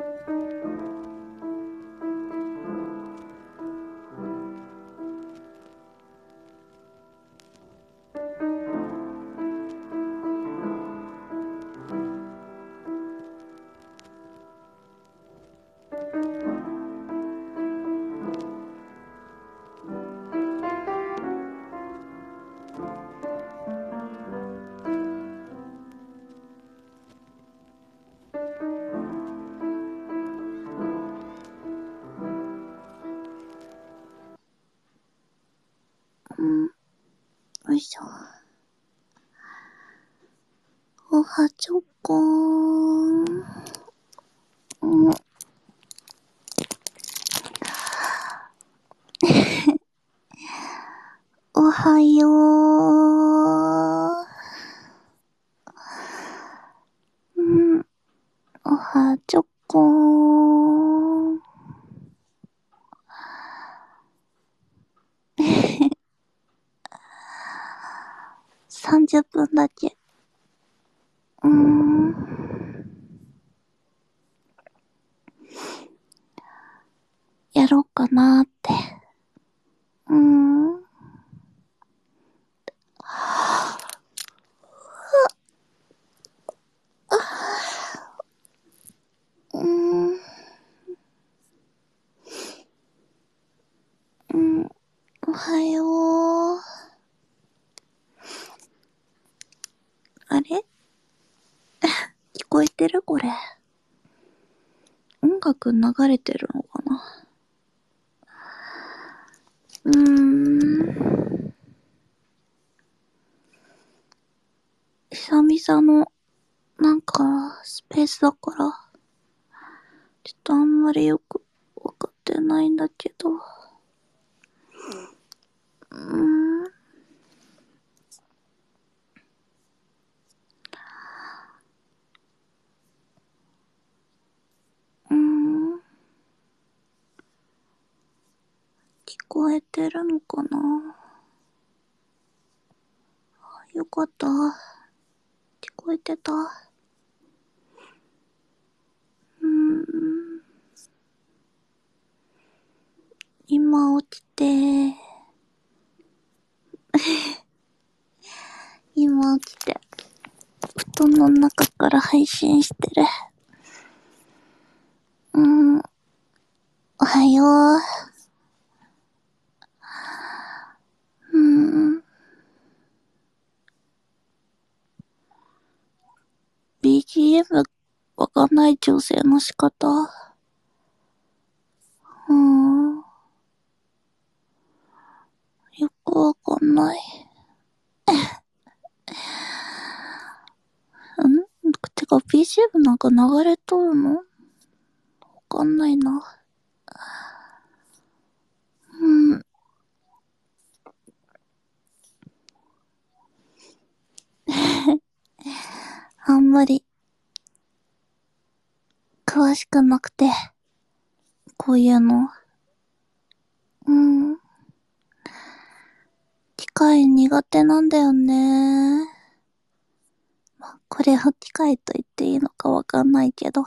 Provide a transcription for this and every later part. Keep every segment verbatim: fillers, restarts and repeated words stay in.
うん。よいしょ。おはちょこーん。うん。おはよう。うん。おはちょこーん。さんじゅっぷんだけ。うーん。やろうかなーって。うーん。うーん。うん。おはよう。あれ聞こえてるこれ。音楽流れてるのかな。うーん。久々の、なんか、スペースだから、ちょっとあんまりよくわかってないんだけど。うーん。うーん。聞こえてるのかな。よかった。聞こえてた。うーん。今起きて、今起きて、布団の中から配信してる。うーん。おはよう。うーん。ビージーエム わかんない調整の仕方。うーん。よくわかんない。んてか ビージーエム なんか流れとるの？わかんないな。うん。あんまり、詳しくなくて、こういうの。うん。機械苦手なんだよね。まあ、これを機械と言っていいのかわかんないけど。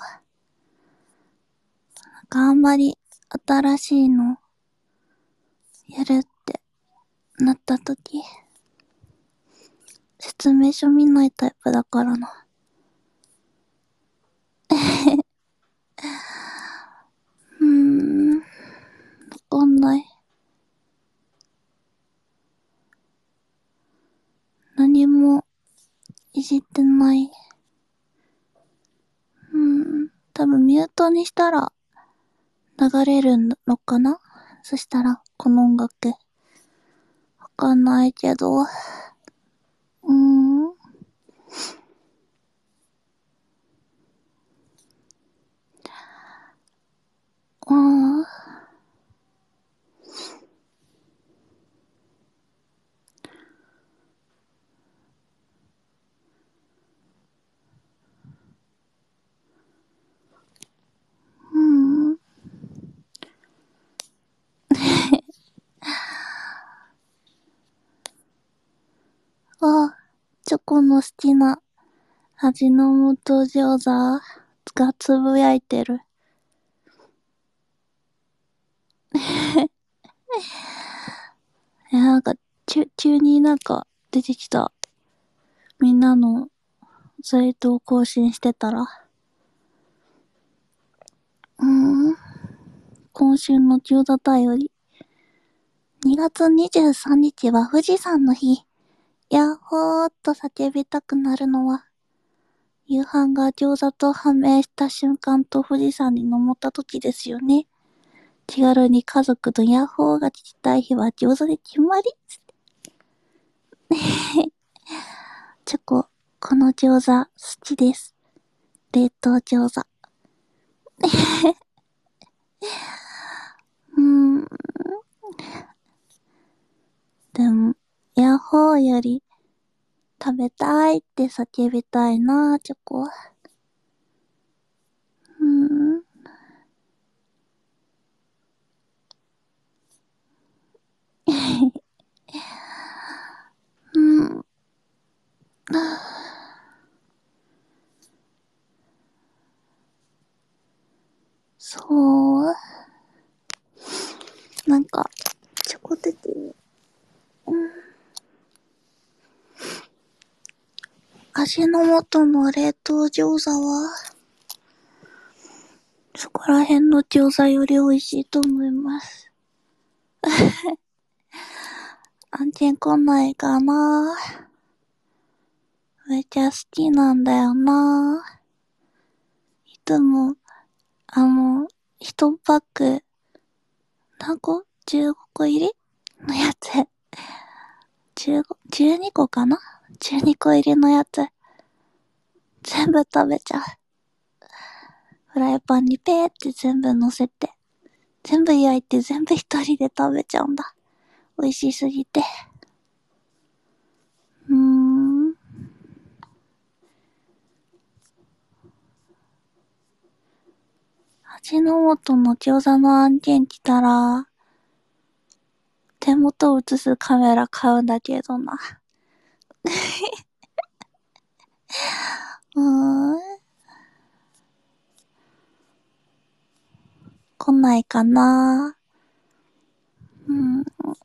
なんかあんまり新しいのやるってなったとき、説明書見ないタイプだからな。うーん。わかんない。何もいじってない。うん。多分ミュートにしたら流れるのかな。そしたら、この音楽。わかんないけど。うーん。ああ。うん。あ、チョコの好きな味の素餃子がつぶやいてる。 え、なんか、急、急になんか出てきた。みんなのサイトを更新してたら。うーん。今週の中座便り。にがつにじゅうさんにちは富士山の日。ヤッホーっと叫びたくなるのは、夕飯が餃子と判明した瞬間と富士山に登った時ですよね。気軽に家族のヤッホーが聞きたい日は餃子で決まり。チョコ、この餃子好きです。冷凍餃子。うーん。でも、ヤッホーより食べたいって叫びたいな、チョコ。うーん。うん。そう。なんか、チョコ的に。うん。味の素の冷凍餃子は、そこら辺の餃子より美味しいと思います。案件来ないかな。めっちゃ好きなんだよな。いつも、あの、一パック、何個 ?じゅうご 個入りのやつ。じゅうご、じゅうにこかな ?じゅうに 個入りのやつ。全部食べちゃう。フライパンにペーって全部乗せて。全部焼いて全部一人で食べちゃうんだ。美味しすぎて。うーん。味の素の餃子の案件来たら、手元を映すカメラ買うんだけどな。うーん。来ないかな。うん。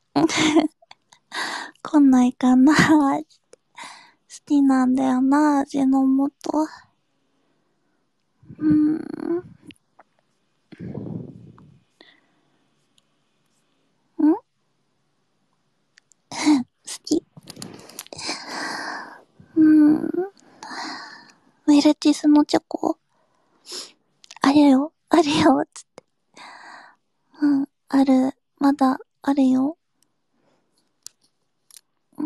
来ないかな。好きなんだよな、味の素。うーん。ん好き。うーん。ウェルティスのチョコあるよ、あるよ、つって。うん、ある。まだあるよ。うん。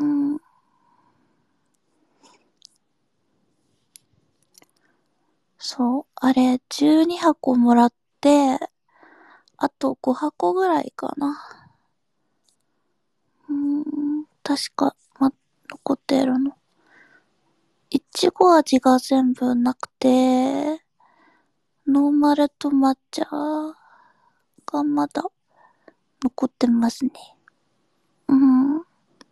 そう、あれ、じゅうにはこもらって、あとごはこぐらいかな。うーん、確か、ま、残ってるの。いちご味が全部なくて、ノーマルと抹茶がまだ残ってますね。うん。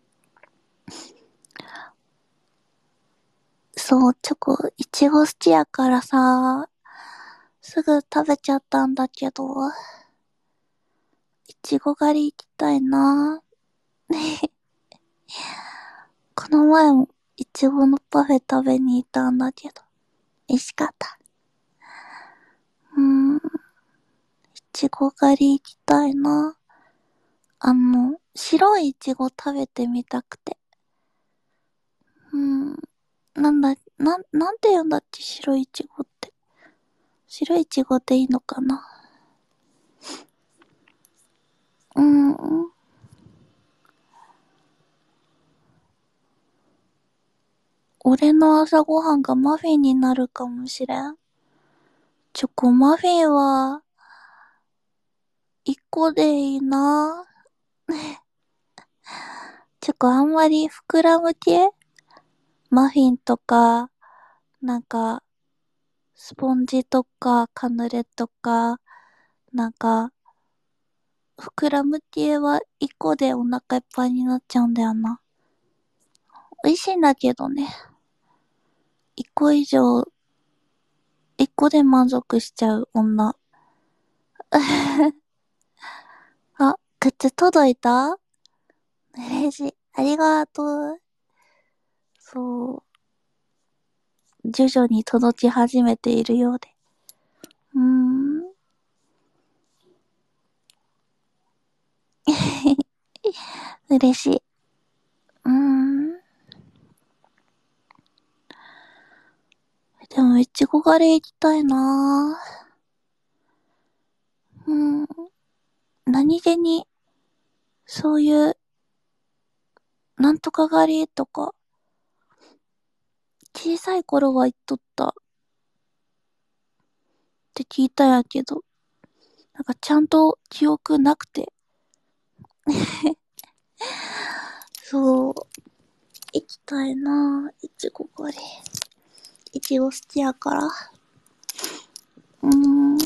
そう、チョコ、いちご好きやからさ、すぐ食べちゃったんだけど、いちご狩り行きたいな。この前もいちごのパフェ食べに行ったんだけど、美味しかった。うーん、いちご狩り行きたいな。あの、白いいちご食べてみたくて。うーん、なんだ、なん、なんて言うんだっけ、白いいちごって。白いいちごでいいのかな。うーん、俺の朝ごはんがマフィンになるかもしれん。チョコマフィンは、いっこでいいな。チョコあんまり膨らむ系マフィンとか、なんか、スポンジとか、カヌレとか、なんか、膨らむ系はいっこでお腹いっぱいになっちゃうんだよな。美味しいんだけどね。いっこ以上、いっこで満足しちゃう女。あ、 靴届いた？嬉しい。ありがとう。そう。徐々に届き始めているようで。うーん。嬉しい。うーん。でも、いちご狩り行きたいなぁ。うん。何気に、そういう、なんとか狩りとか、小さい頃は行っとったって聞いたんやけど、なんかちゃんと記憶なくて。そう、行きたいなぁ。いちご狩り。いちご好きやから。うーん。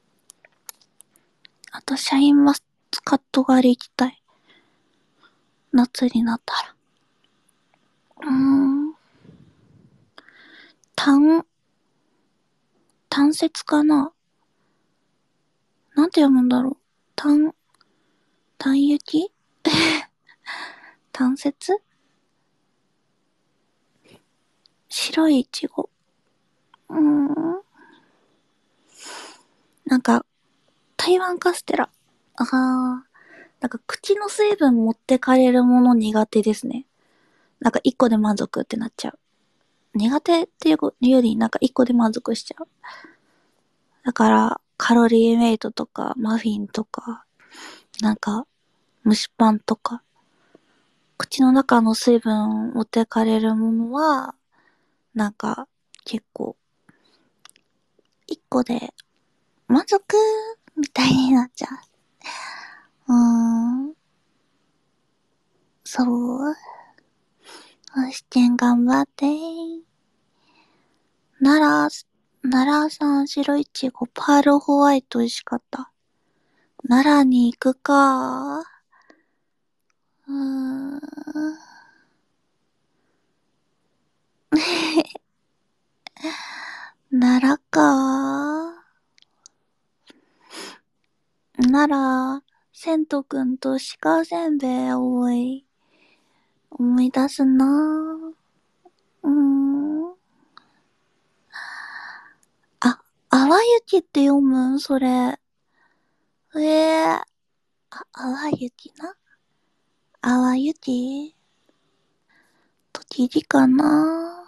あと、シャインマスカット狩り行きたい。夏になったら。うーん。単、単節かな？なんて読むんだろう。単、単雪単節？白いいちご。うーん。なんか、台湾カステラ。ああ。なんか口の水分持ってかれるもの苦手ですね。なんか一個で満足ってなっちゃう。苦手っていうよりなんか一個で満足しちゃう。だから、カロリーメイトとか、マフィンとか、なんか、蒸しパンとか、口の中の水分持ってかれるものは、なんか、結構、一個で満足みたいになっちゃう。うーん、そう。試験頑張って。奈良、奈良産白いちご、パールホワイト美味しかった。奈良に行くか。うーん。奈良か。奈良、千とくんと鹿せんべい多い。思い出すなぁ。うーん。あ、淡雪って読むそれ。ええー。あ、淡雪な。淡雪栃木かな。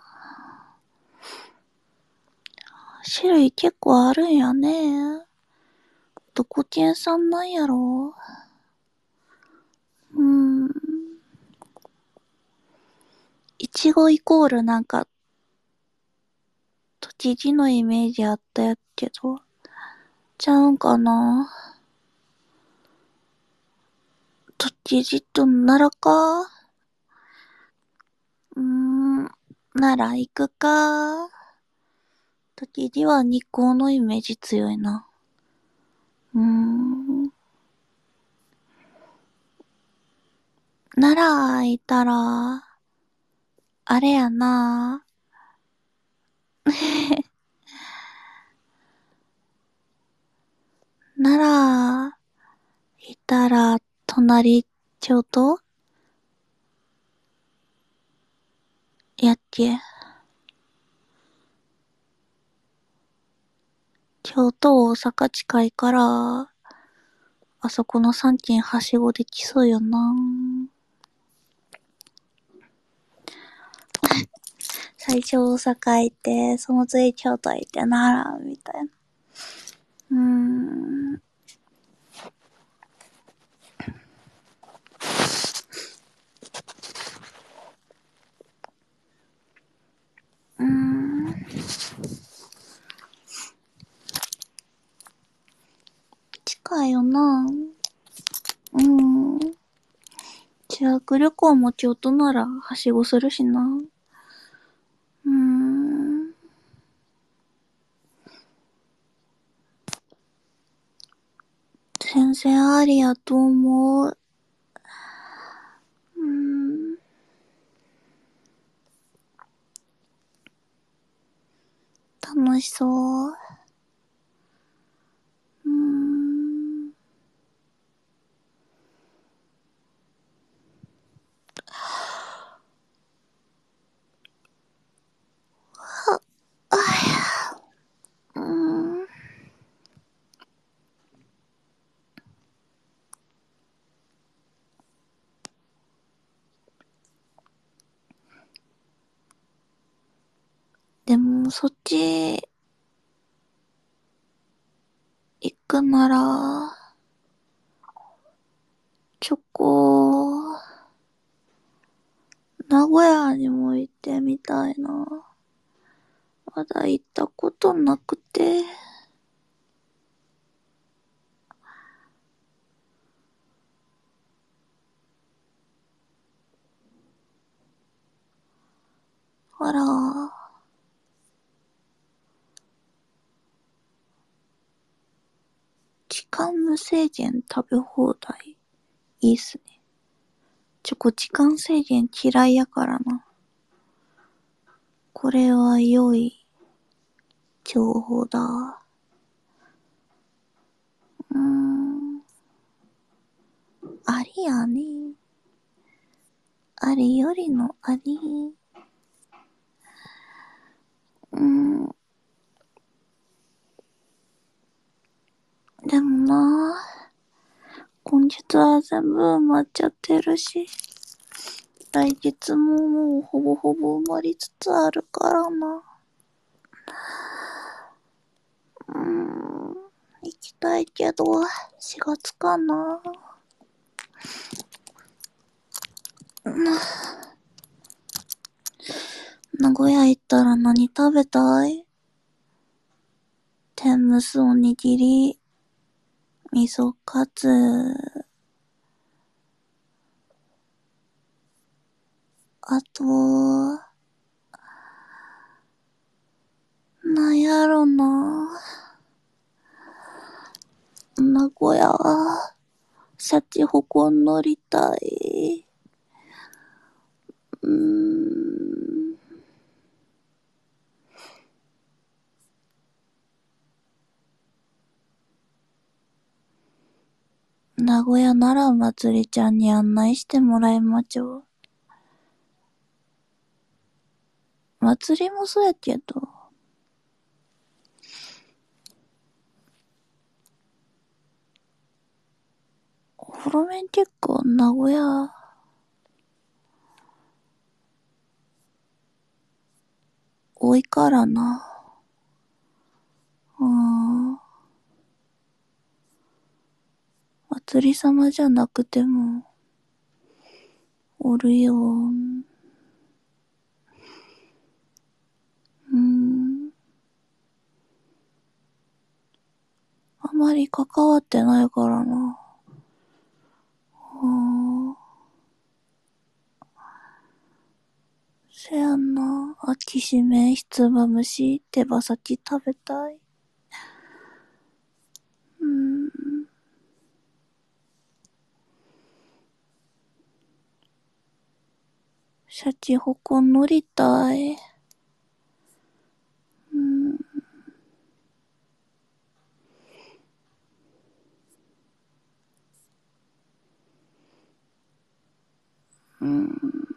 種類結構あるんやね。どこ県産なんやろう。うーん。いちごイコールなんか、栃木のイメージあったやけど、ちゃうんかな。栃木と奈良か。うーん。奈良行くか。栃木は日光のイメージ強いな。うーん。奈良行ったら、あれやな。奈良行ったら、隣京都やっけ。京都大阪近いから、あそこの三県はしごできそうよな。最初大阪行って、その次京都行って奈良みたいな。うーん。うーん。近いよな。うーん。修学旅行も京都ならはしごするしな。うーん。全然ありやと思う。うーん。楽しそう。うーん。 もそっち、行くなら、チョコ、名古屋にも行ってみたいな。まだ行ったことなくて。あら、時間無制限食べ放題。いいっすね。チョコ時間制限嫌いやからな。これは良い情報だ。うーん。ありやね。ありよりのあり。うーん。でもな、今月は全部埋まっちゃってるし、来月ももうほぼほぼ埋まりつつあるからな。うーん。行きたいけど、しがつかな。名古屋行ったら何食べたい？天むすおにぎり、味噌カツ、あと、なんやろな。名古屋、シャチホコ乗りたい。うーん。名古屋ならまつりちゃんに案内してもらいまちょう。まつりもそうやけど。お風呂麺結構名古屋多いからな。うーん。まつり様じゃなくても、おるよ。うーん。あまり関わってないからな。うーん。せやんな。秋しめ、ひつまぶし、手羽先食べたい。うーん。シャチホコ乗りたい。うーん。うーん。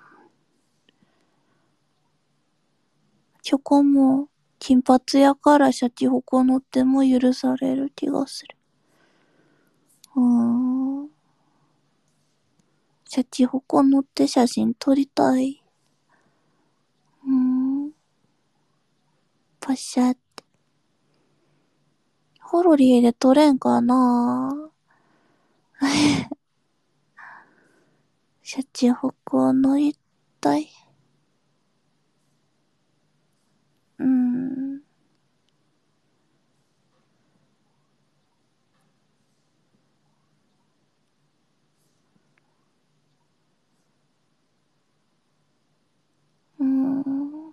チョコも、金髪やからシャチホコ乗っても許される気がする。うーん。シャチホコ乗って写真撮りたい。うーん。パシャって。ホロリーで撮れんかな。シャチホコ乗りたい。うーん。うーん。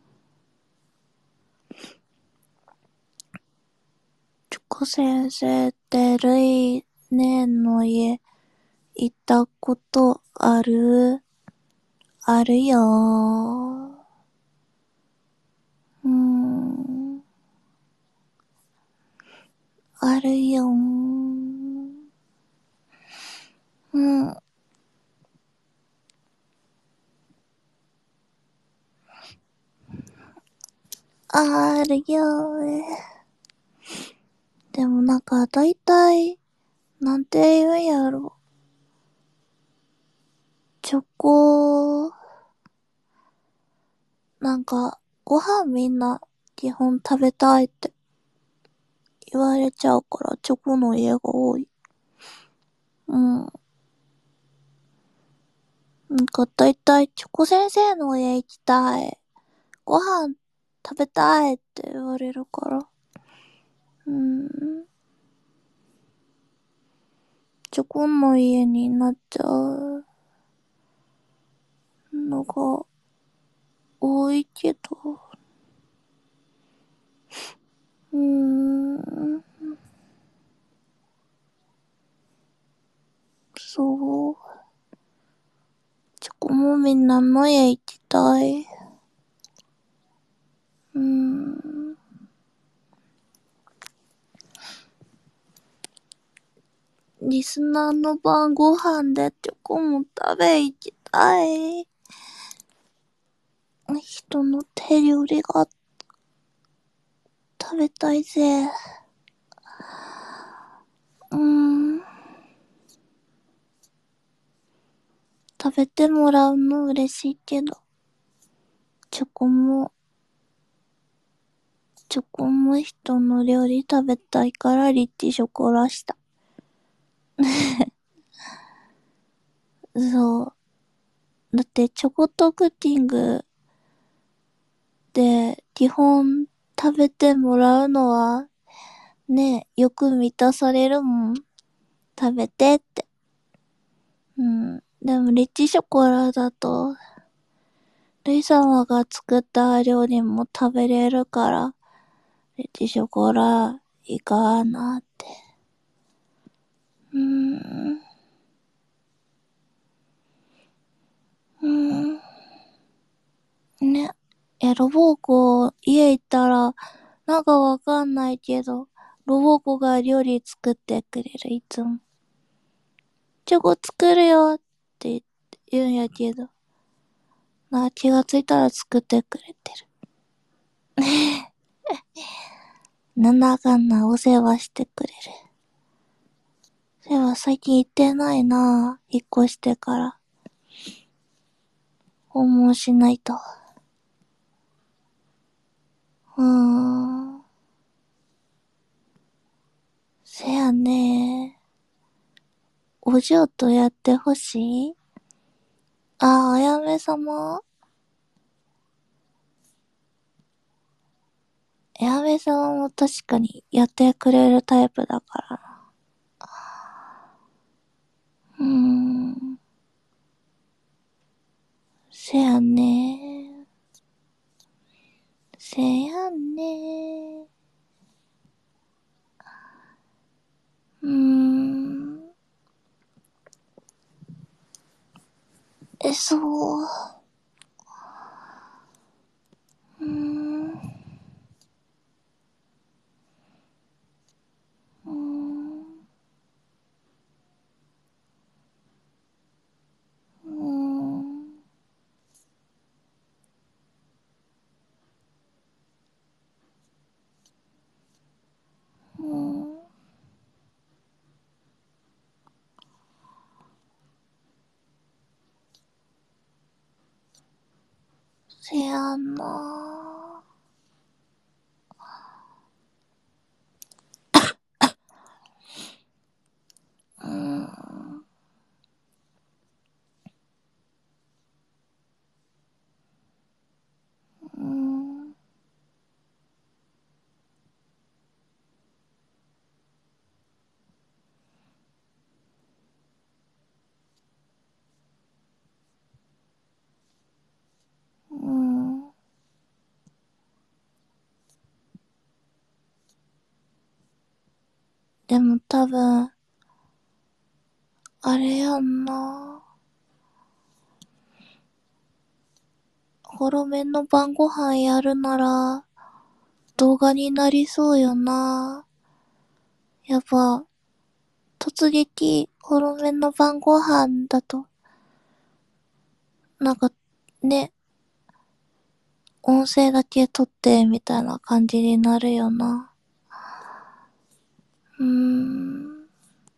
チョコ先生ってルイネンの家行ったことある？あるよー。うーん。あるよー。うん。あるよー。でもなんかだいたい、なんて言うんやろ。チョコ、なんか、ご飯みんな基本食べたいって言われちゃうからチョコの家が多い。うん。なんかだいたいチョコ先生の家行きたい。ご飯食べたいって言われるから。うん。チョコの家になっちゃうのが多いけど。うーん。そう。チョコもみんなの家行きたい。うーん。リスナーの晩ご飯でチョコも食べ行きたい。人の手料理が食べたいぜ。うーん。食べてもらうの嬉しいけど、チョコも、チョコも人の料理食べたいからリッチショコラした。そう。だってチョコとクッキングで基本食べてもらうのはね、よく満たされるもん。食べてって。うん。でもリッチショコラだと、ルイ様が作った料理も食べれるから、リッチショコラいいかなって。うーん。うーん。ね。え、ロボコ、家行ったら、なんかわかんないけど、ロボコが料理作ってくれる、いつも。チョコ作るよって言うんやけど、なんか気がついたら作ってくれてる。なんだかんだお世話してくれる。そういえば最近行ってないなぁ。引っ越してから。訪問しないと。うーん。せやね。お嬢とやってほしい。ああ、あやめさま。あやめさまも確かにやってくれるタイプだからな。うーん。せやね。せやね。うーん。え、そう。うーん。うーん。うーん。うーん。せやな。うーん。うーん。うーん。でも多分、あれやんな。ホロめの晩ご飯やるなら、動画になりそうよな。やっぱ、突撃、ホロめの晩ご飯だと、なんか、ね、音声だけ撮ってみたいな感じになるよな。うーん。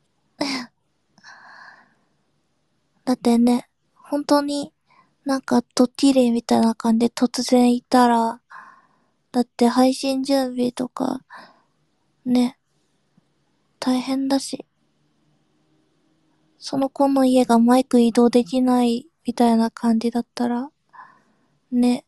だってね、本当になんかドッキリみたいな感じで突然いたら、 だって配信準備とか、ね、大変だし、その子の家がマイク移動できないみたいな感じだったら、ね、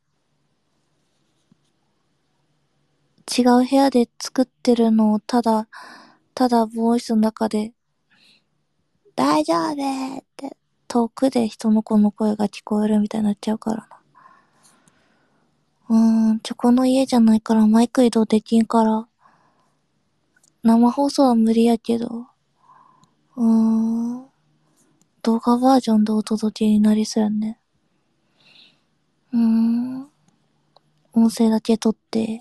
違う部屋で作ってるのをただ、ただボイスの中で、大丈夫って、遠くで人の子の声が聞こえるみたいになっちゃうからな。うーん、チョコの家じゃないからマイク移動できんから、生放送は無理やけど、うーん、動画バージョンでお届けになりそうやね。うーん、音声だけ撮って。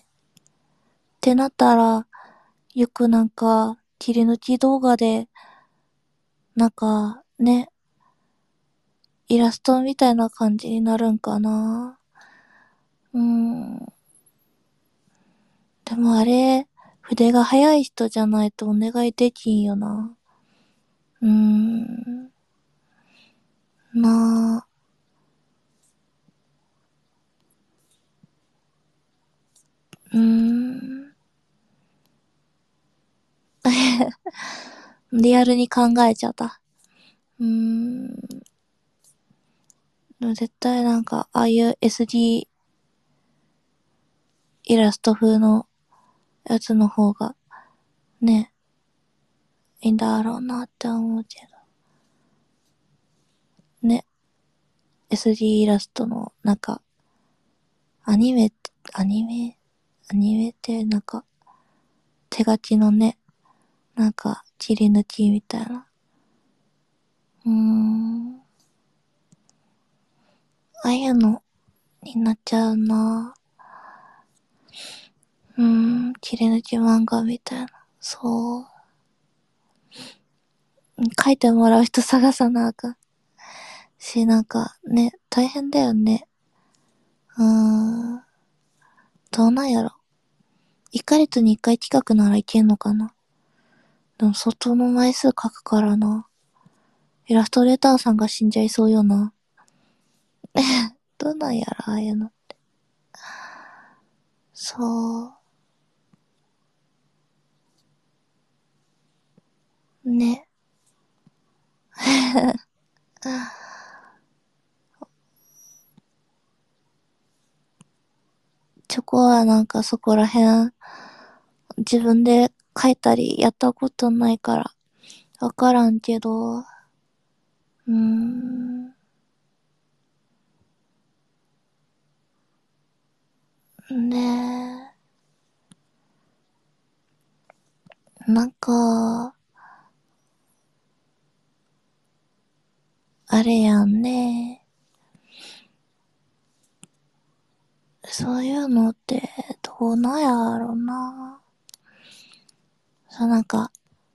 ってなったら、よくなんか、切り抜き動画で、なんか、ね、イラストみたいな感じになるんかな。うーん。でもあれ、筆が速い人じゃないとお願いできんよな。うーん。なあ。うーん。リアルに考えちゃった。うーん。でも絶対なんか、ああいう エスディー イラスト風のやつの方が、ね、いいんだろうなって思うけど。ね、エスディー イラストの、なんか、アニメ、アニメ、アニメってなんか、手書きのね、なんか、切り抜きみたいな。うーん。ああいうのになっちゃうな。うーん、切り抜き漫画みたいな。そう。書いてもらう人探さなあかん。し、なんか、ね、大変だよね。うーん。どうなんやろ。いっかげつにいっかい企画ならいけんのかな。でも相当の枚数書くからな。イラストレーターさんが死んじゃいそうよな。どうなんやろ、ああいうの。そう。ね。チョコはなんかそこら辺、自分で書いたりやったことないから、わからんけど、うーん、ねえ、なんか、あれやんね。そういうのって、どうなんやろな。そう、なんか、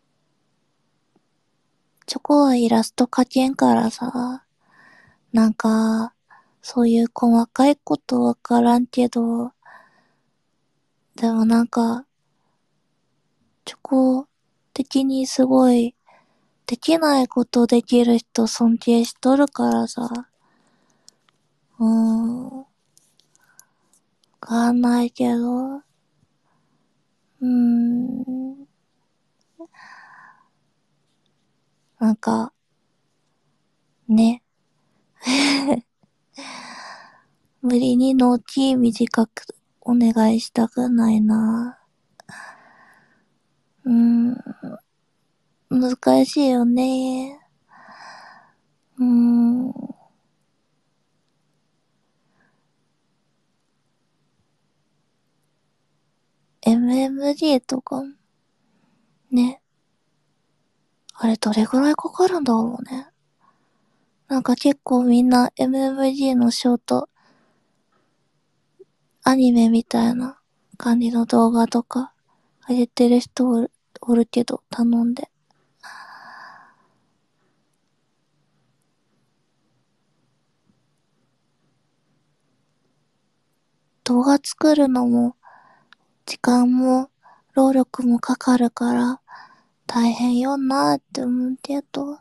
チョコはイラスト描けんからさ、なんか、そういう細かいことわからんけど、でもなんか、チョコ的にすごい、できないことできる人尊敬しとるからさ、うーん、わかんないけど、うーん、なんか、ね、無理に納期短くお願いしたくないな。うーん、難しいよね。うーん、エムエムジー とかもね、あれどれぐらいかかるんだろうね。なんか結構みんな エムエムジー のショート、アニメみたいな感じの動画とか上げてる人おるおるけど頼んで。動画作るのも時間も労力もかかるから大変よなーって思うけど。ん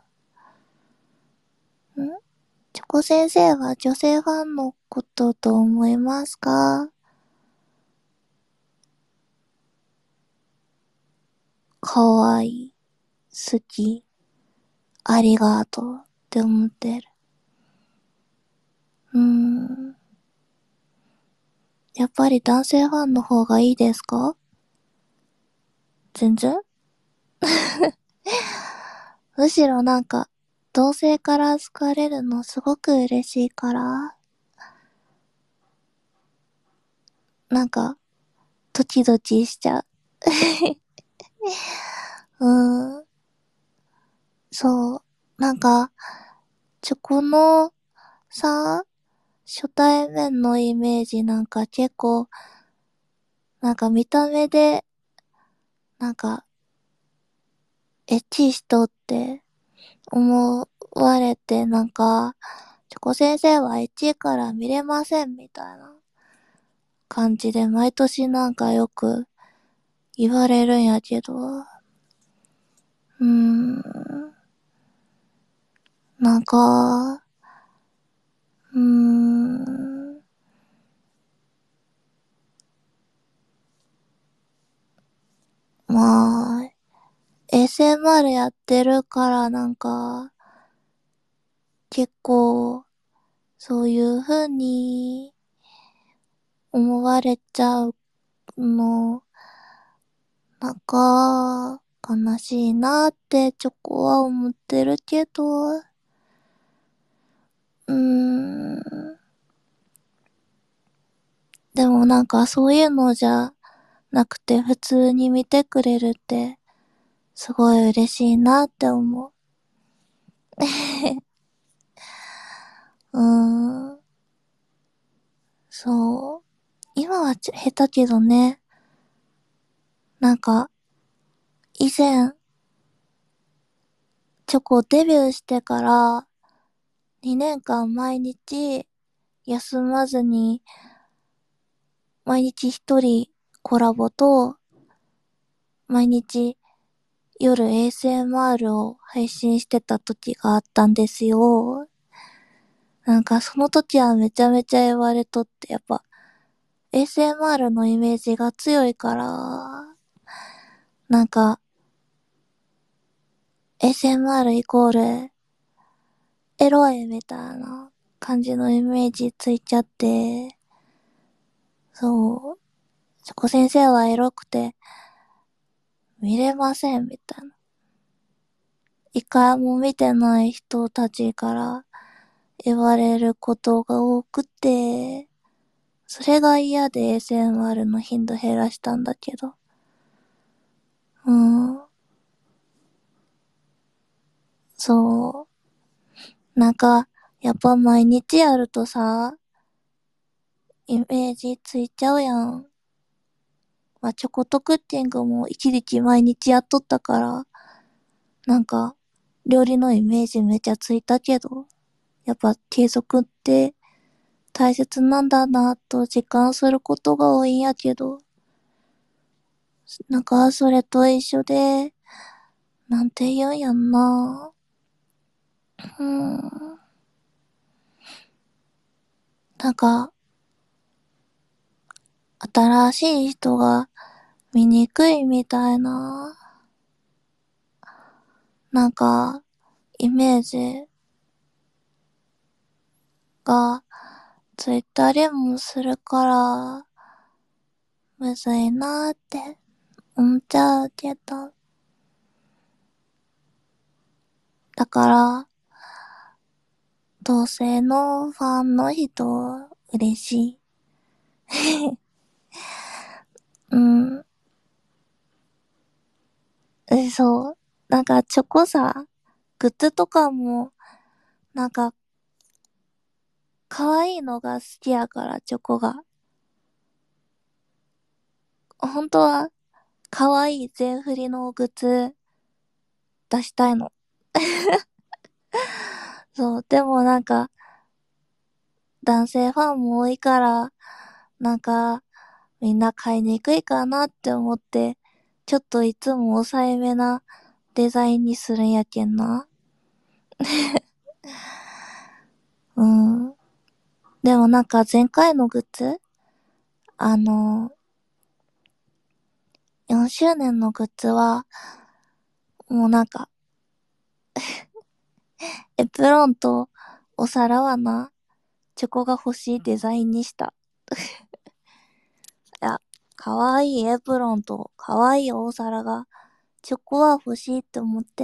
チョコ先生は女性ファンのことと思いますか？ かわいい、好き、ありがとうって思ってる。うーん。やっぱり男性ファンの方がいいですか？全然むしろなんか、同性から好かれるのすごく嬉しいから、なんか、ドキドキしちゃう。うーん。そう。なんか、チョコのさ、初対面のイメージなんか結構、なんか見た目で、なんか、エッチしとって思われて、なんか、チョコ先生はエッチいから見れませんみたいな感じで毎年なんかよく言われるんやけど、うーん、なんか、うーん、まあ、エーエスエムアール やってるからなんか、結構、そういう風に思われちゃうの、なんか、悲しいなってチョコは思ってるけど、うーん、でもなんかそういうのじゃなくて普通に見てくれるってすごい嬉しいなって思う。うーん、そう。今はち下手けどね、なんか以前チョコデビューしてからにねんかん毎日休まずに毎日一人コラボと毎日夜 エーエスエムアール を配信してた時があったんですよ。なんかその時はめちゃめちゃ言われとって、やっぱ エーエスエムアール のイメージが強いから、なんか エーエスエムアール イコールエロいみたいな感じのイメージついちゃって、そう、チョコ先生はエロくて見れませんみたいな。一回も見てない人たちから言われることが多くて、それが嫌で エーエスエムアール の頻度減らしたんだけど。うん。そう。なんか、やっぱ毎日やるとさ、イメージついちゃうやん。まあ、チョコとクッキングも一時期毎日やっとったから、なんか、料理のイメージめちゃついたけど、やっぱ継続って大切なんだなと実感することが多いんやけど、なんかそれと一緒で、なんて言うんやんな。うん。なんか、新しい人が見にくいみたいな、なんか、イメージがついたりもするから、むずいなーって思っちゃうけど。だから、同性のファンの人、嬉しい。うん。え、そう。なんかチョコさ、グッズとかも、なんか、可愛いのが好きやから、チョコが。本当は、可愛い全振りのグッズ出したいの。そう。でもなんか、男性ファンも多いから、なんか、みんな買いにくいかなって思って、ちょっといつも抑えめなデザインにするんやけんな。うん。でもなんか前回のグッズあの、 さんしゅうねんのグッズは、もうなんか、エプロンとお皿はな、チョコが欲しいデザインにした。いや、かわいいエプロンとかわいいお皿が、チョコは欲しいって思って、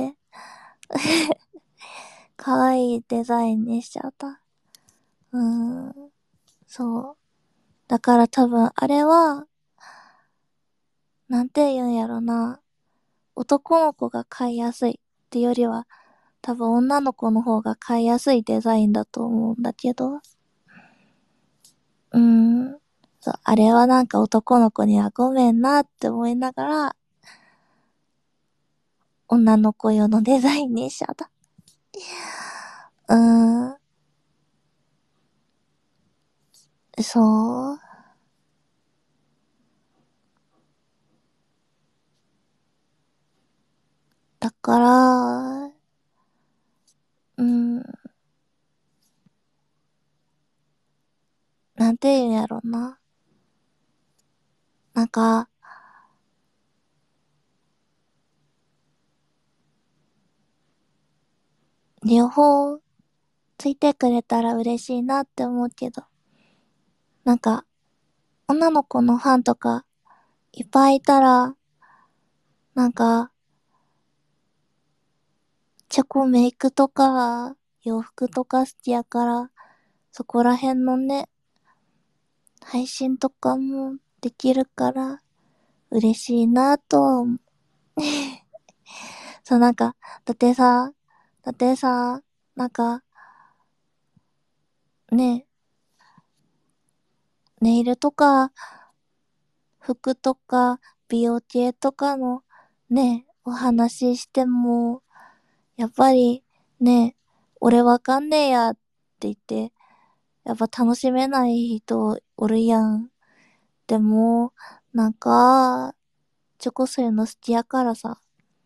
かわいいデザインにしちゃった。うーん、そう。だから多分あれは、なんて言うんやろな。男の子が買いやすいってよりは、多分女の子の方が買いやすいデザインだと思うんだけど。うーん。そう、あれはなんか男の子にはごめんなって思いながら、女の子用のデザインにしちゃった。うーん。そう。だから、うん。なんて言うんやろな。なんか、両方ついてくれたら嬉しいなって思うけど。なんか、女の子のファンとかいっぱいいたら、なんか、チョコメイクとか、洋服とか好きやから、そこら辺のね、配信とかもできるから、嬉しいなとは思う。そう、なんか、だってさ、だってさ、なんか、ね、ネイルとか、服とか、美容系とかの、ね、お話ししても、やっぱり、ね、俺わかんねえやって言って、やっぱ楽しめない人おるやん。でも、なんか、チョコそういうの好きやからさ、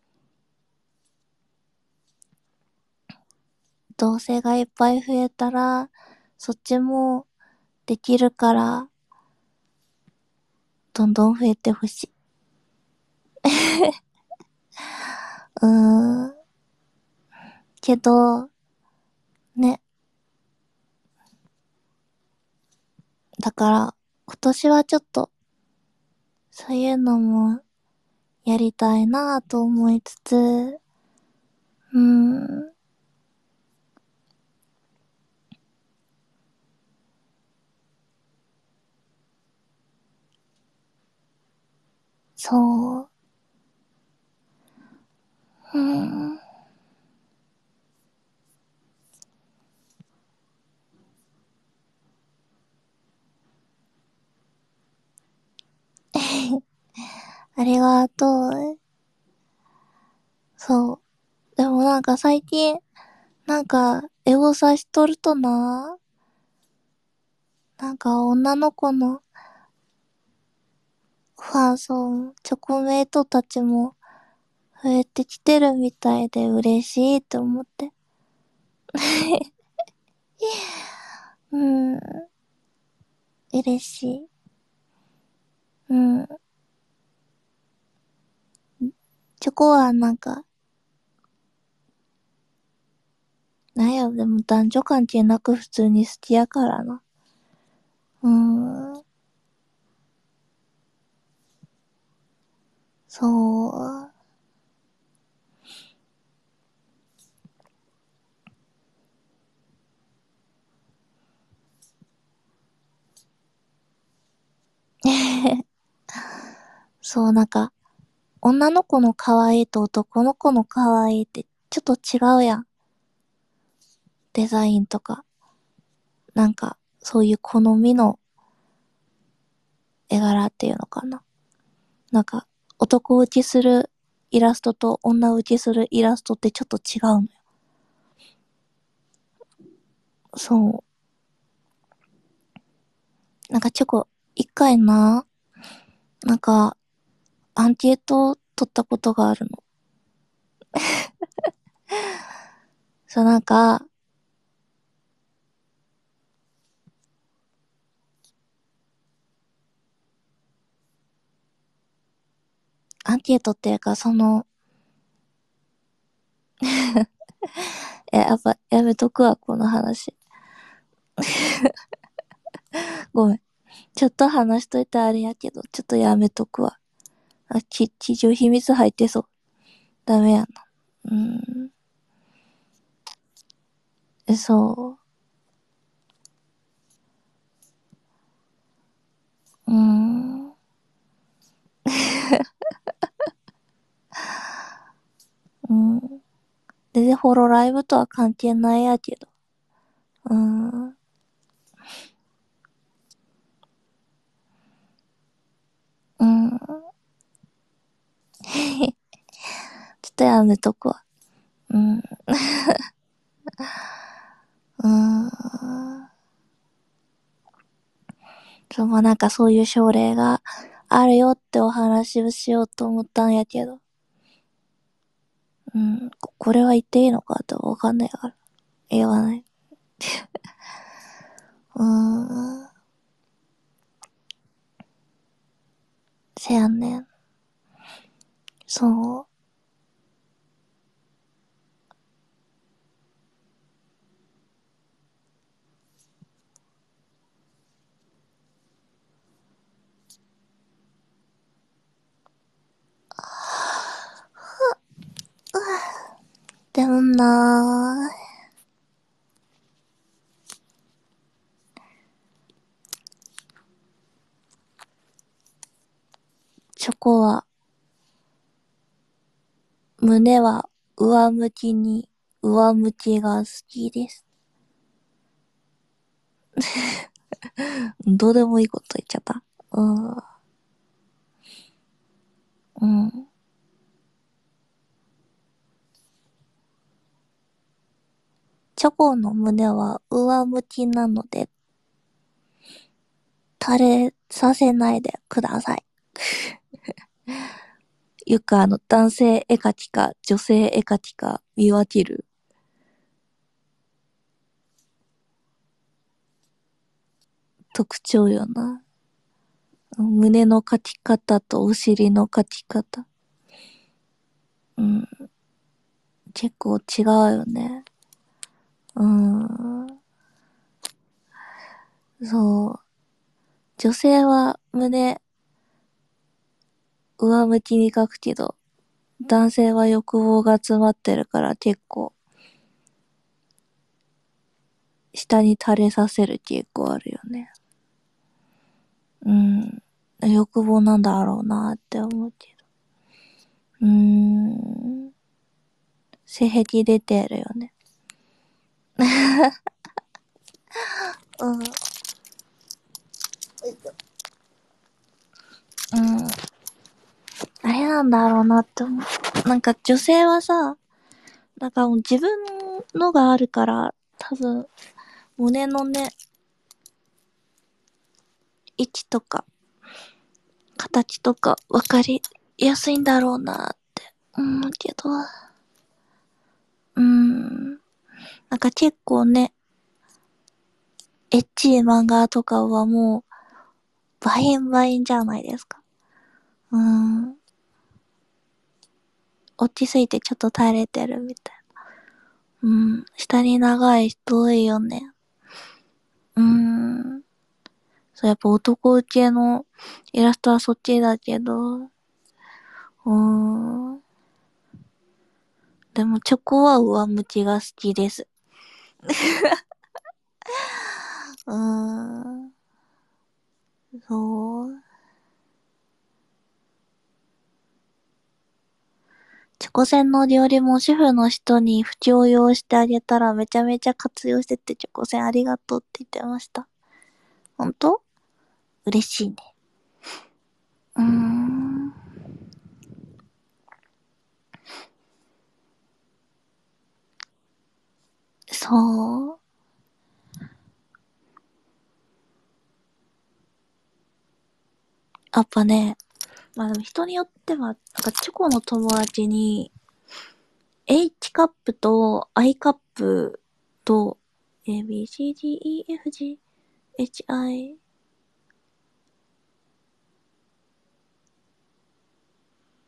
同性がいっぱい増えたら、そっちもできるから、どんどん増えてほしい。うーん。けど、ね。だから、今年はちょっと、そういうのもやりたいなぁと思いつつ、うーん。そう。うーん。ありがとう。そう。でもなんか最近、なんか、エゴサしとるとな、なんか女の子のファンそう、チョコメイトたちも増えてきてるみたいで嬉しいって思って。うん、嬉しい。うん。チョコはなんか、なんや、でも男女関係なく普通に好きやからな。うーん、そう。そう、なんか、女の子の可愛いと男の子の可愛いってちょっと違うやん。デザインとか。なんか、そういう好みの絵柄っていうのかな。なんか、男打ちするイラストと女打ちするイラストってちょっと違うのよ。そう。なんかチョコ、一回な、なんか、アンケート取ったことがあるの。そう、なんか、 アンケートっていうか、その、え、やっぱ、やめとくわ、この話。ごめん。ちょっと話しといてあれやけど、ちょっとやめとくわ。あ、ち、地上秘密入ってそう。ダメやな。うーん。え、そう。うーん。うん。全然ホロライブとは関係ないやけど。うーん。うん。ちょっとやめとくわ。うん。うーん。そう、まあなんかそういう症例があるよってお話をしようと思ったんやけど。うん。ここれは言っていいのかってわかんないから。言わない。うーん。せやねん。そう。でもなぁ。チョコは、胸は上向きに、上向きが好きです。どうでもいいこと言っちゃった。うん。うん。チョコの胸は上向きなので、垂れさせないでください。よくあの、男性絵描きか女性絵描きか見分ける特徴よな。胸の描き方とお尻の描き方。うん。結構違うよね。うーん。そう。女性は胸上向きに描くけど、男性は欲望が詰まってるから結構下に垂れさせる傾向あるよね。うん。欲望なんだろうなって思うけど。うーん。性癖出てるよね。うん。うん。あれなんだろうなって思う。なんか女性はさ、なんかもう自分のがあるから、多分、胸のね、位置とか、形とか分かりやすいんだろうなって思うけど。うーん。なんか結構ね、エッチい漫画とかはもう、バインバインじゃないですか。うーん。落ち着いてちょっと垂れてるみたいな。うん。下に長い人多いよね。うーん。そう、やっぱ男受けのイラストはそっちだけど、うーん。でもチョコは上向きが好きです。うーん。そう。チョコ船の料理も主婦の人に不調用してあげたらめちゃめちゃ活用しててチョコ船ありがとうって言ってました。ほんと嬉しいね。うーん。そう。やっぱね、まあでも人によっては、なんかチョコの友達に、H カップと I カップと A, B, C, D, E, F, G, H, I,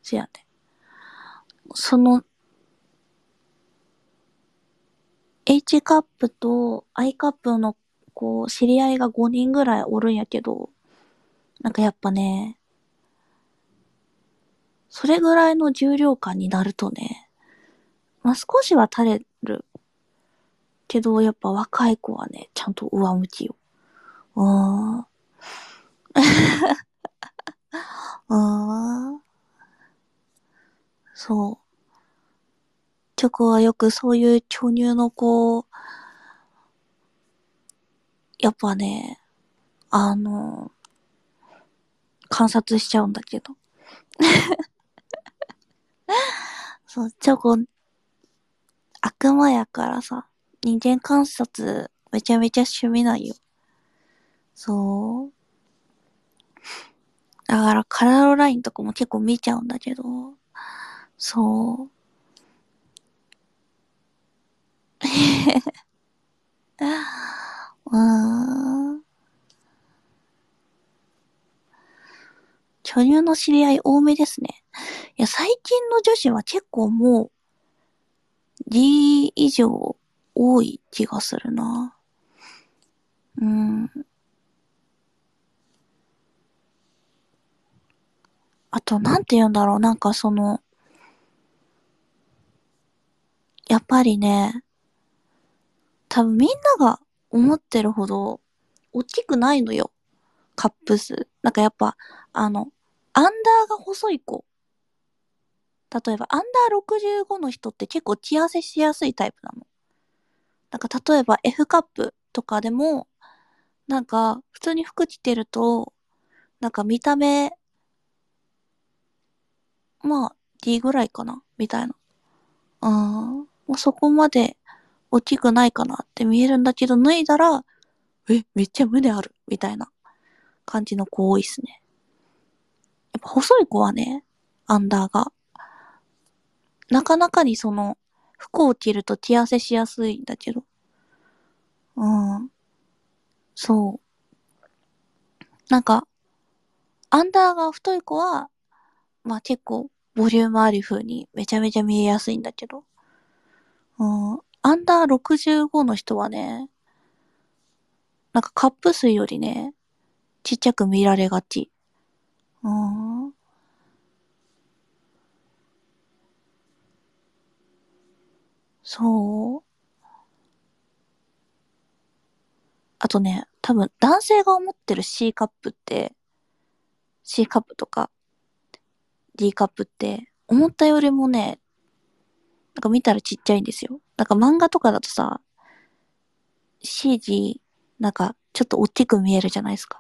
せやね。その、H カップと I カップの、こう、知り合いがごにんぐらいおるんやけど、なんかやっぱね、それぐらいの重量感になるとね、まあ、少しは垂れるけど、やっぱ若い子はね、ちゃんと上向きよ。あー。あー。そう。チョコはよくそういう巨乳の子、やっぱね、あの、観察しちゃうんだけど。そう、チョコ、悪魔やからさ、人間観察、めちゃめちゃ趣味なんよ。そう。だから、カラーラインとかも結構見ちゃうんだけど、そう。うーん。巨乳の知り合い多めですね。いや、最近の女子は結構もう、D 以上多い気がするな。うん。あと、なんて言うんだろう。なんかその、やっぱりね、多分みんなが思ってるほど、大きくないのよ。カップ数。なんかやっぱ、あの、アンダーが細い子。例えば、アンダーろくじゅうごの人って結構着痩せしやすいタイプなの。なんか例えば F カップとかでも、なんか普通に服着てると、なんか見た目、まあ D ぐらいかなみたいな。うん。もうそこまで大きくないかなって見えるんだけど、脱いだら、え、めっちゃ胸あるみたいな感じの子多いっすね。やっぱ細い子はね、アンダーが、なかなかにその、服を着ると着痩せしやすいんだけど。うん。そう。なんか、アンダーが太い子は、まあ結構、ボリュームある風にめちゃめちゃ見えやすいんだけど。うん。アンダーろくじゅうごの人はね、なんかカップ数よりね、ちっちゃく見られがち。うん。そう。あとね、多分男性が思ってる C カップって、C カップとか D カップって、思ったよりもね、なんか見たらちっちゃいんですよ。なんか漫画とかだとさ、シージー、なんかちょっと大きく見えるじゃないですか。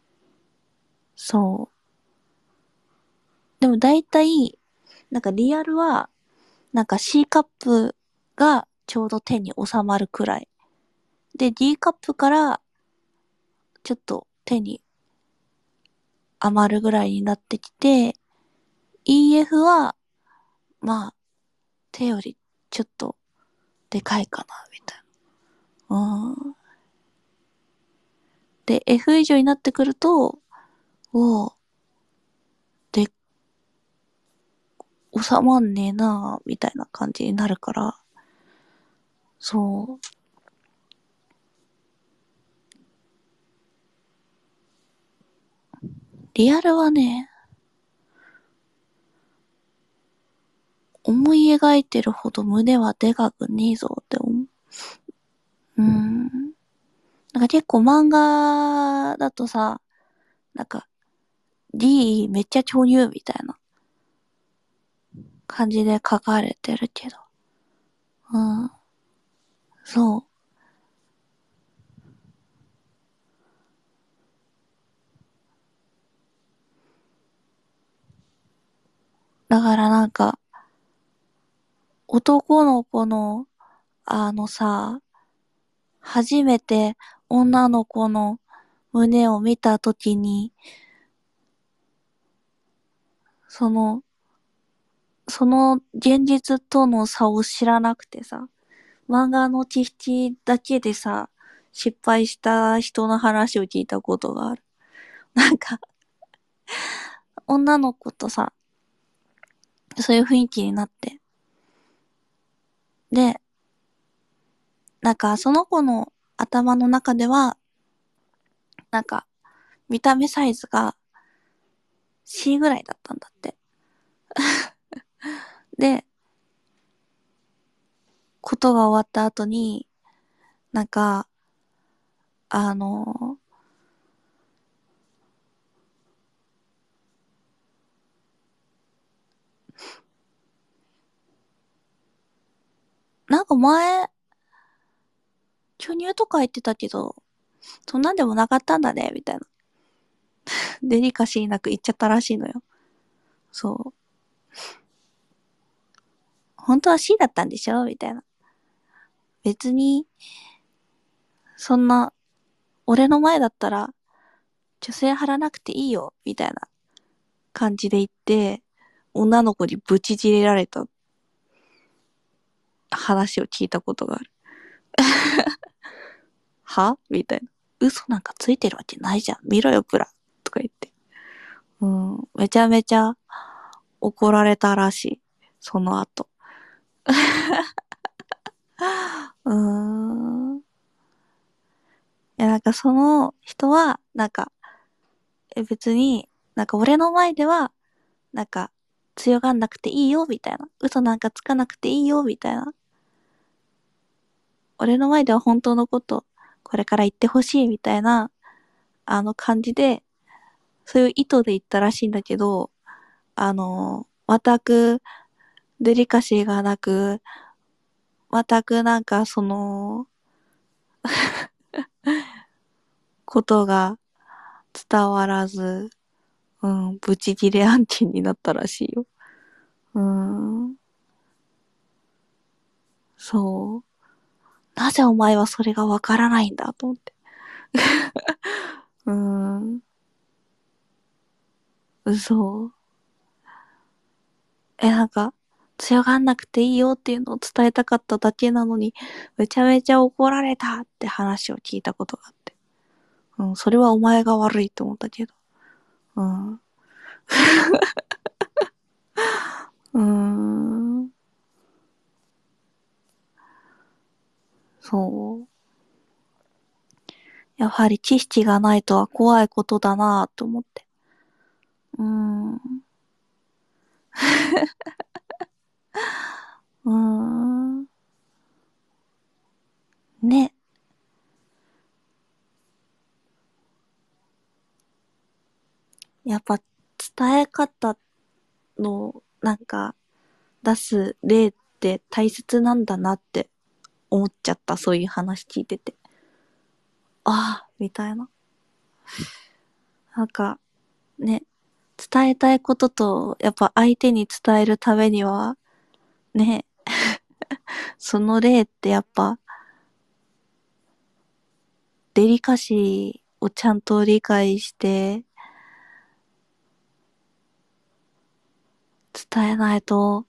そう。でも大体、なんかリアルは、なんか C カップがちょうど手に収まるくらい。で、D カップからちょっと手に余るぐらいになってきて、イーエフ は、まあ、手よりちょっとでかいかな、みたいな。うん。で、F 以上になってくると、おう、で、収まんねえなみたいな感じになるから、そう。リアルはね、思い描いてるほど胸はでかくねえぞって思う。うーん。なんか結構漫画だとさ、なんか D めっちゃ超乳みたいな感じで書かれてるけど。うん。そう。だからなんか、男の子の、あのさ、初めて女の子の胸を見たときに、その、その現実との差を知らなくてさ、漫画の知識だけでさ、失敗した人の話を聞いたことがある。なんか、女の子とさ、 そういう雰囲気になって。で、なんかその子の頭の中では、なんか見た目サイズが C ぐらいだったんだって。で、ことが終わった後に、なんか、あの、なんか前、巨乳とか言ってたけど、そんなんでもなかったんだね、みたいな。デリカシーなく言っちゃったらしいのよ。そう。本当は C だったんでしょみたいな。別に、そんな、俺の前だったら、女性貼らなくていいよ、みたいな感じで言って、女の子にブチ切れられた話を聞いたことがある。はみたいな。嘘なんかついてるわけないじゃん。見ろよ、プラ。とか言って。うん。めちゃめちゃ怒られたらしい。その後。うーん。いや、なんかその人は、なんか、え別に、なんか俺の前では、なんか、強がんなくていいよ、みたいな。嘘なんかつかなくていいよ、みたいな。俺の前では本当のこと、これから言ってほしい、みたいな、あの感じで、そういう意図で言ったらしいんだけど、あの、全くデリカシーがなく、全くなんかその、ことが伝わらず、うん、ブチギレ案件になったらしいよ。うん、そう。なぜお前はそれがわからないんだと思って。うん、嘘。え、なんか、強がんなくていいよっていうのを伝えたかっただけなのに、めちゃめちゃ怒られたって話を聞いたことがあって。うん、それはお前が悪いと思ったけど。うん。うーん。そう。やはり知識がないとは怖いことだなぁと思って。うーん。うーん。ね。やっぱ伝え方のなんか出す例って大切なんだなって思っちゃった。そういう話聞いてて。ああ、みたいな。なんかね、伝えたいことと、やっぱ相手に伝えるためには、ね、その例ってやっぱデリカシーをちゃんと理解して伝えないと、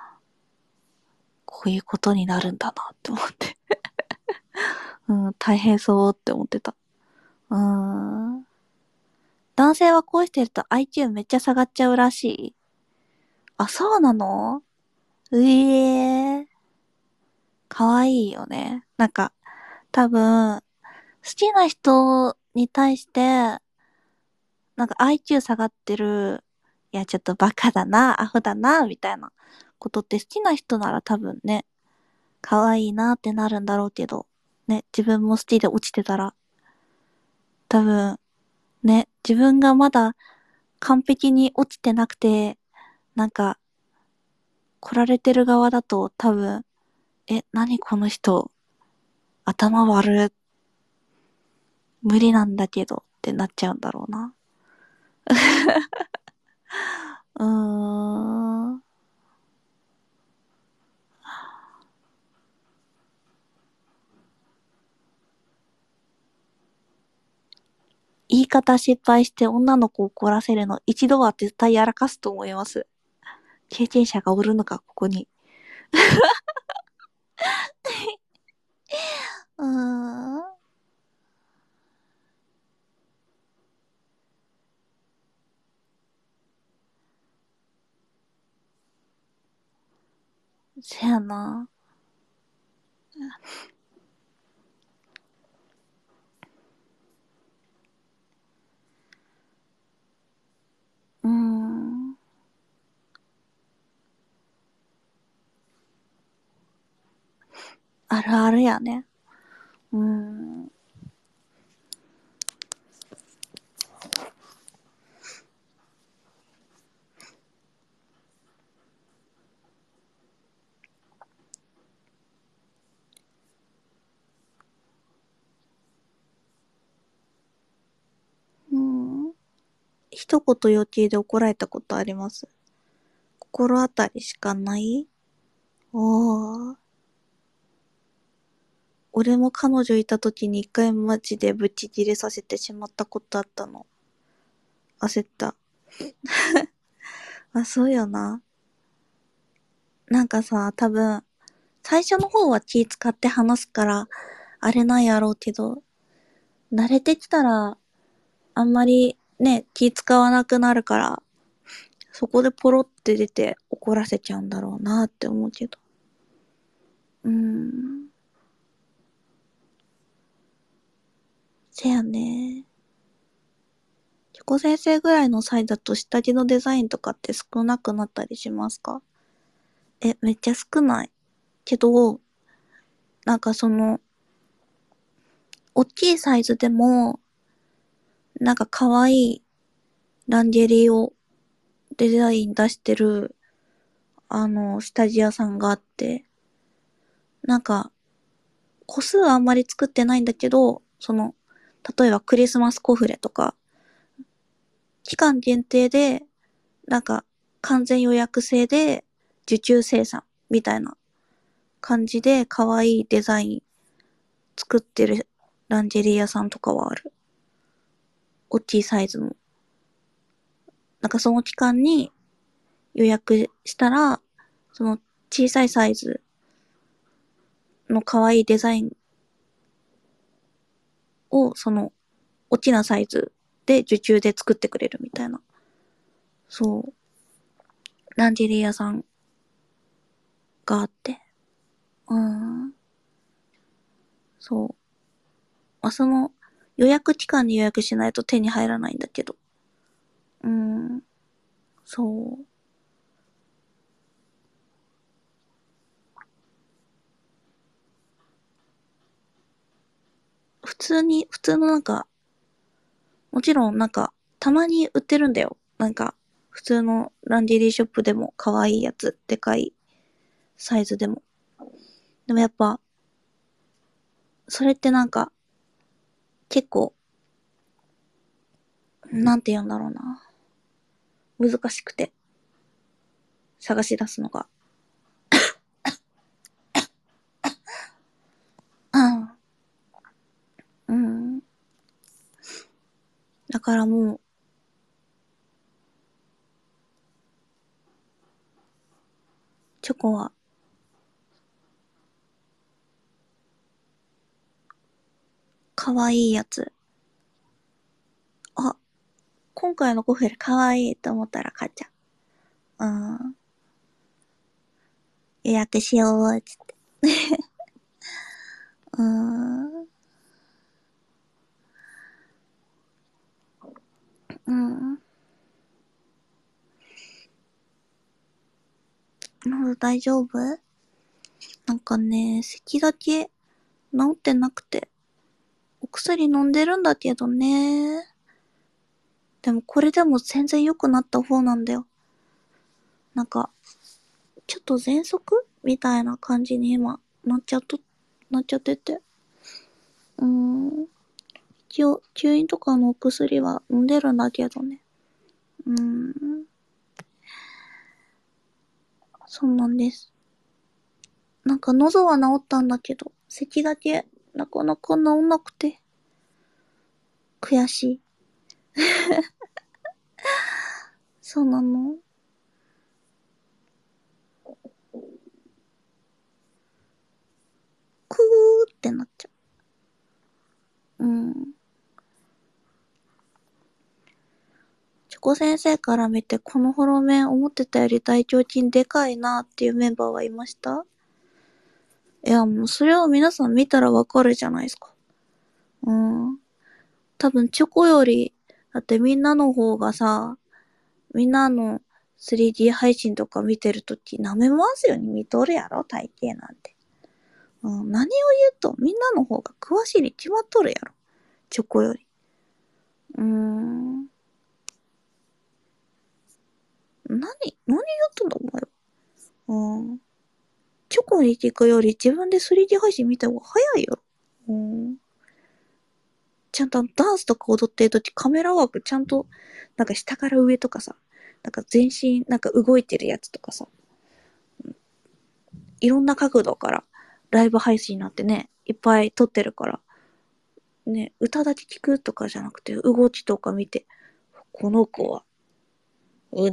こういうことになるんだなって思って。うん、大変そうって思ってた。うーん。男性はこうしてると アイキュー めっちゃ下がっちゃうらしい。あ、そうなの？うえー。かわいいよね。なんか、多分、好きな人に対して、なんか アイキュー 下がってる、いや、ちょっとバカだな、アホだな、みたいなことって好きな人なら多分ね、可愛いなってなるんだろうけど、ね、自分も好きで落ちてたら、多分、ね、自分がまだ完璧に落ちてなくて、なんか、来られてる側だと多分、え、何この人、頭悪い、無理なんだけどってなっちゃうんだろうな。うーん。言い方失敗して女の子を怒らせるの一度は絶対やらかすと思います。経験者がおるのか、ここに。うーん。 せやな。うーん。あるあるやね。うーん。うーん。一言余計で怒られたことあります？心当たりしかない？おー。俺も彼女いた時に一回マジでブチギレさせてしまったことあったの。焦った。あ、そうよな。なんかさ、多分、最初の方は気使って話すから、あれなんやろうけど、慣れてきたら、あんまりね、気使わなくなるから、そこでポロって出て怒らせちゃうんだろうなって思うけど。うーん。せやね。チョコ先生ぐらいのサイズだと下着のデザインとかって少なくなったりしますか？え、めっちゃ少ない。けど、なんかその、大きいサイズでも、なんか可愛いランジェリーをデザイン出してる、あの、下着屋さんがあって、なんか、個数はあんまり作ってないんだけど、その、例えばクリスマスコフレとか、期間限定で、なんか、完全予約制で受注生産みたいな感じで可愛いデザイン作ってるランジェリー屋さんとかはある。大きいサイズも。なんかその期間に予約したら、その小さいサイズの可愛いデザインを、その大きなサイズで受注で作ってくれるみたいな。そう。ランジェリー屋さんがあって。うーん。そう。まあ、その予約期間に予約しないと手に入らないんだけど。うーん。そう。普通に、普通のなんか、もちろんなんか、たまに売ってるんだよ。なんか、普通のランジェリーショップでも可愛いやつ、でかいサイズでも。でもやっぱ、それってなんか、結構、なんて言うんだろうな。難しくて、探し出すのが。うん。うん。だからもう、チョコは、可愛いやつ。あ、今回のコフェル可愛いと思ったら買っちゃう。うん。予約しよう、つって。うーん。うん。まだ大丈夫？なんかね、咳だけ治ってなくて、お薬飲んでるんだけどね。でもこれでも全然良くなった方なんだよ。なんか、ちょっと喘息みたいな感じに今、なっちゃっと、なっちゃってて。うーん。一応、吸引とかのお薬は飲んでるんだけどね。うーん。そうなんです。なんか喉は治ったんだけど、咳だけなかなか治んなくて、悔しい。そうなの。クーってなっちゃう。うん。チョこ先生から見て、このホロメン思ってたより大腸筋でかいなっていうメンバーはいました？いや、もうそれを皆さん見たらわかるじゃないですか。うん。多分チョコより、だってみんなの方がさ、みんなの スリーディー 配信とか見てるとき舐め回すように見とるやろ、大抵なんて。うん、何を言うとみんなの方が詳しいに決まっとるやろ。チョコより。うーん。何、何言っとんだお前は。うん。チョコに聞くより自分で スリーディー 配信見た方が早いよ。うん。ちゃんとダンスとか踊ってるときカメラワークちゃんと、なんか下から上とかさ、なんか全身なんか動いてるやつとかさ、いろんな角度からライブ配信になってね、いっぱい撮ってるから、ね、歌だけ聞くとかじゃなくて、動きとか見て、この子は、うん、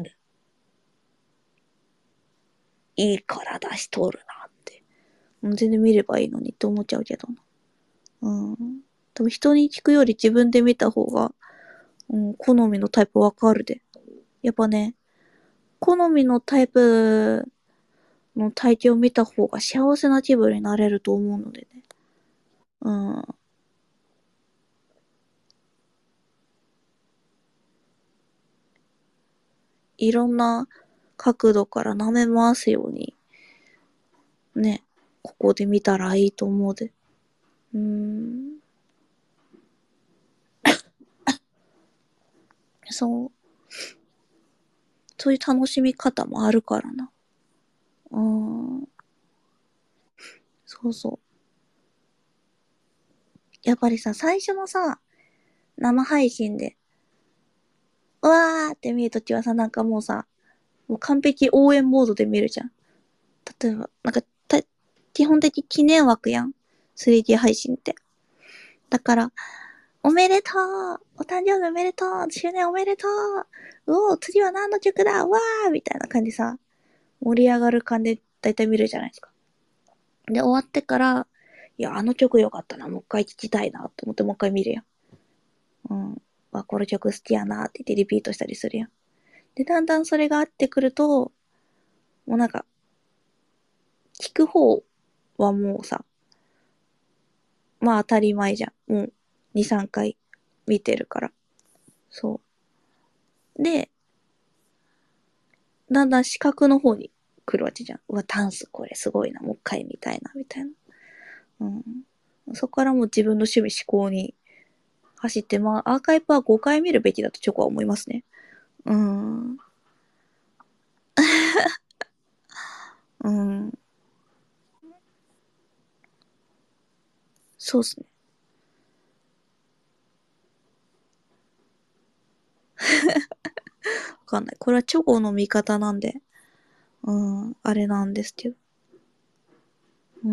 いい体しとるなって。全然見ればいいのにって思っちゃうけどな。うん。多分人に聞くより自分で見た方が、うん、好みのタイプわかるで。やっぱね、好みのタイプの体型を見た方が幸せな気分になれると思うのでね。うん。いろんな角度から舐め回すように、ね、ここで見たらいいと思うで。うーん。そう。そういう楽しみ方もあるからな。うーん。そうそう。やっぱりさ、最初のさ、生配信で、うわーって見るときはさ、なんかもうさ、もう完璧応援モードで見るじゃん。例えば、なんか、た基本的記念枠やん。スリーディー 配信って。だから、おめでとうお誕生日おめでとう周年おめでとううお次は何の曲だわーみたいな感じさ、盛り上がる感じでだいたい見るじゃないですか。で、終わってから、いや、あの曲良かったな、もう一回聴きたいなと思ってもう一回見るやん。うん。わ、この曲好きやなって言ってリピートしたりするやん。で、だんだんそれが合ってくると、もうなんか、聞く方はもうさ、まあ当たり前じゃん。もう、に、さんかい見てるから。そう。で、だんだん視覚の方に来るわけじゃん。うわ、ダンスこれすごいな、もう一回見たいな、みたいな。うん。そこからもう自分の趣味思考に走って、まあ、アーカイブはごかい見るべきだとチョコは思いますね。うん。うん。そうっすね。わかんない。これはチョコの見方なんで、うん、あれなんですけど。うん。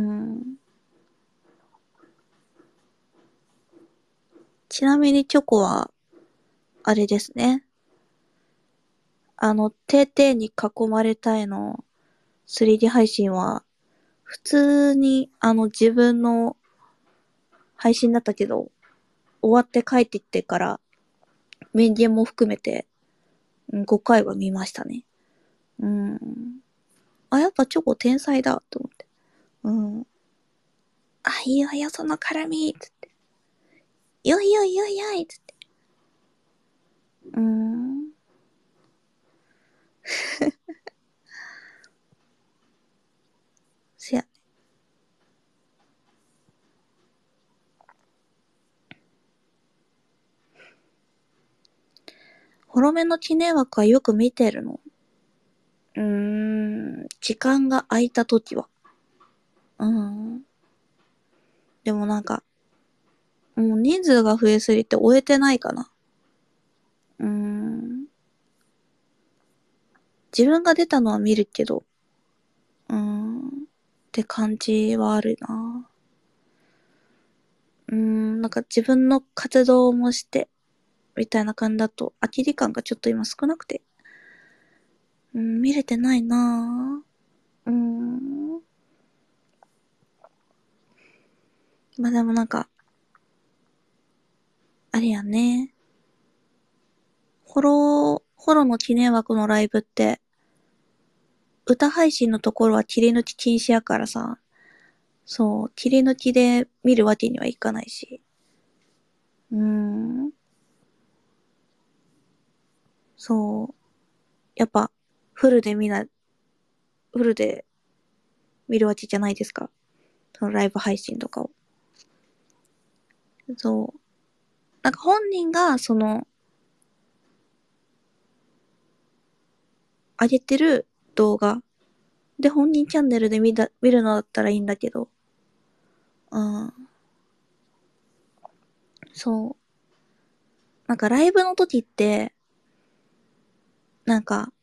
ちなみにチョコは、あれですね。あの、てーてーに囲まれたいの スリーディー 配信は、普通に、あの、自分の配信だったけど、終わって帰ってきてから、メンディアも含めて、ごかいは見ましたね。うん。あ、やっぱチョコ天才だ、と思って。うん。あ、いいわよ、その絡み、つって。よいよいよいよい、つって。うーん。せやね。ホロメの記念枠はよく見てるの。うーん。時間が空いたときは。うん。でもなんか、もう人数が増えすぎて終えてないかな。うーん。自分が出たのは見るけど、うーん。って感じはあるな。うーん、なんか自分の活動もして、みたいな感じだと、空き時間がちょっと今少なくて、うん、見れてないなぁ。うーん。まあでもなんか、あれやね。ホロ、 ホロの記念枠のライブって、歌配信のところは切り抜き禁止やからさ、そう、切り抜きで見るわけにはいかないし。うーん。そう。やっぱ、フルで見な、フルで見るわけじゃないですか。そのライブ配信とかを。そう。なんか本人が、その、上げてる動画で本人チャンネルで見だ見るのだったらいいんだけど。うん。そう。なんかライブの時って、なんか、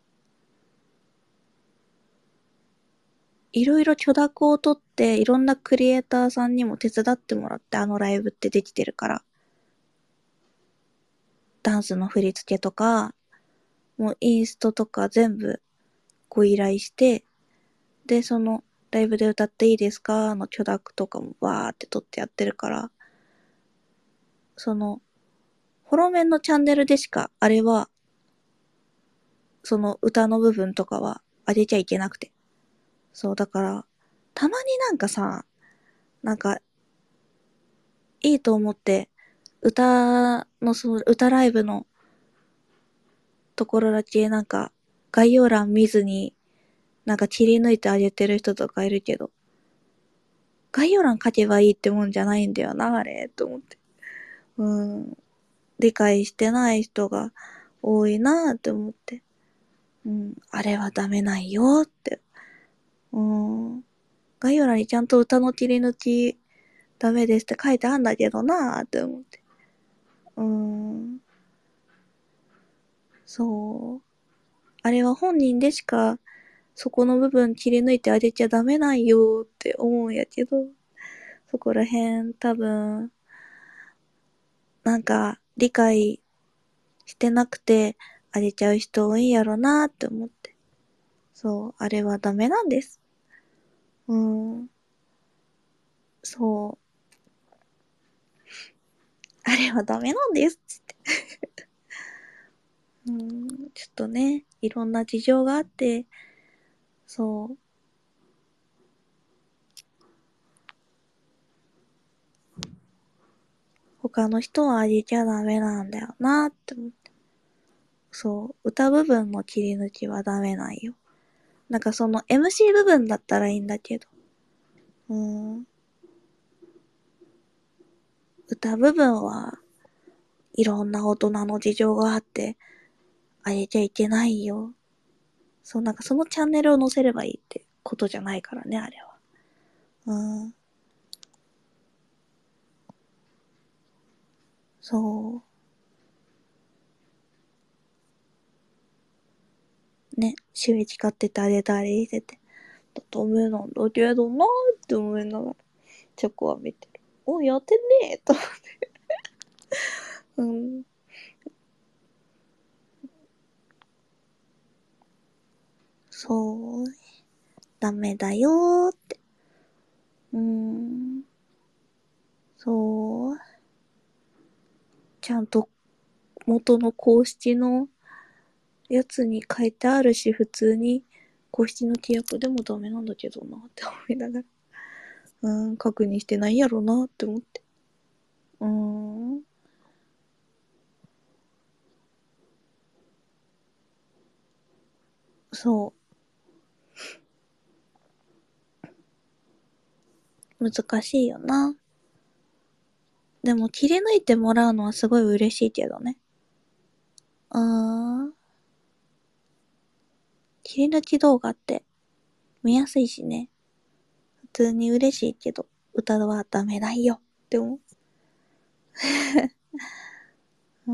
いろいろ許諾を取って、いろんなクリエイターさんにも手伝ってもらって、あのライブってできてるから。ダンスの振り付けとか、もうインストとか全部ご依頼して、で、その、ライブで歌っていいですかの許諾とかもバーって取ってやってるから、その、フォロメンのチャンネルでしか、あれは、その歌の部分とかは上げちゃいけなくて。そう、だから、たまになんかさ、なんか、いいと思って、歌の、その、歌ライブのところだけ、なんか、概要欄見ずに、なんか切り抜いてあげてる人とかいるけど、概要欄書けばいいってもんじゃないんだよな、あれ、と思って。うん。理解してない人が多いなって思って。うん。あれはダメないよって。うん。概要欄にちゃんと歌の切り抜きダメですって書いてあんだけどなーって思って。うーん。そう。あれは本人でしかそこの部分切り抜いてあげちゃダメなんよって思うんやけど、そこら辺多分、なんか理解してなくてあげちゃう人多いんやろなーって思って。そう、あれはダメなんです。うーん。そう。あれはダメなんですつって。うーん、ちょっとね、いろんな事情があって、そう。他の人はあげちゃダメなんだよなって思って。そう。歌部分の切り抜きはダメなんよ。なんかその エムシー 部分だったらいいんだけど。うーん。歌部分はいろんな大人の事情があって、あげちゃいけないよ。そう、なんかそのチャンネルを載せればいいってことじゃないからね、あれは。うん。そう。ね、収益買っててあげたりしてて。ダメなんだけどなーって思いながら、チョコは見てる。お、やってねーと思って。うん。そう。ダメだよーって。うーん。そう。ちゃんと元の公式のやつに書いてあるし、普通に公式の規約でもダメなんだけどなって思いながら。うーん、確認してないやろなって思って。うーん。そう。難しいよな。でも切り抜いてもらうのはすごい嬉しいけどね。うーん。切り抜き動画って見やすいしね。普通に嬉しいけど、歌はダメだよって思う。うん。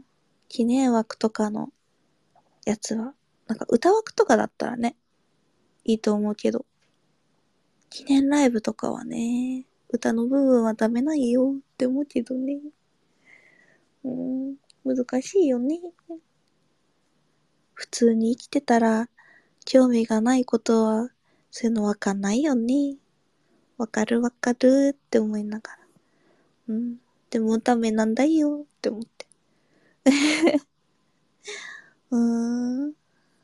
記念枠とかのやつは、なんか歌枠とかだったらね、いいと思うけど、記念ライブとかはね、歌の部分はダメないよって思うけどね。うん、難しいよね。普通に生きてたら、興味がないことは、そういうのわかんないよね。わかるわかるって思いながら。うん。でもダメなんだよって思って。 うーん。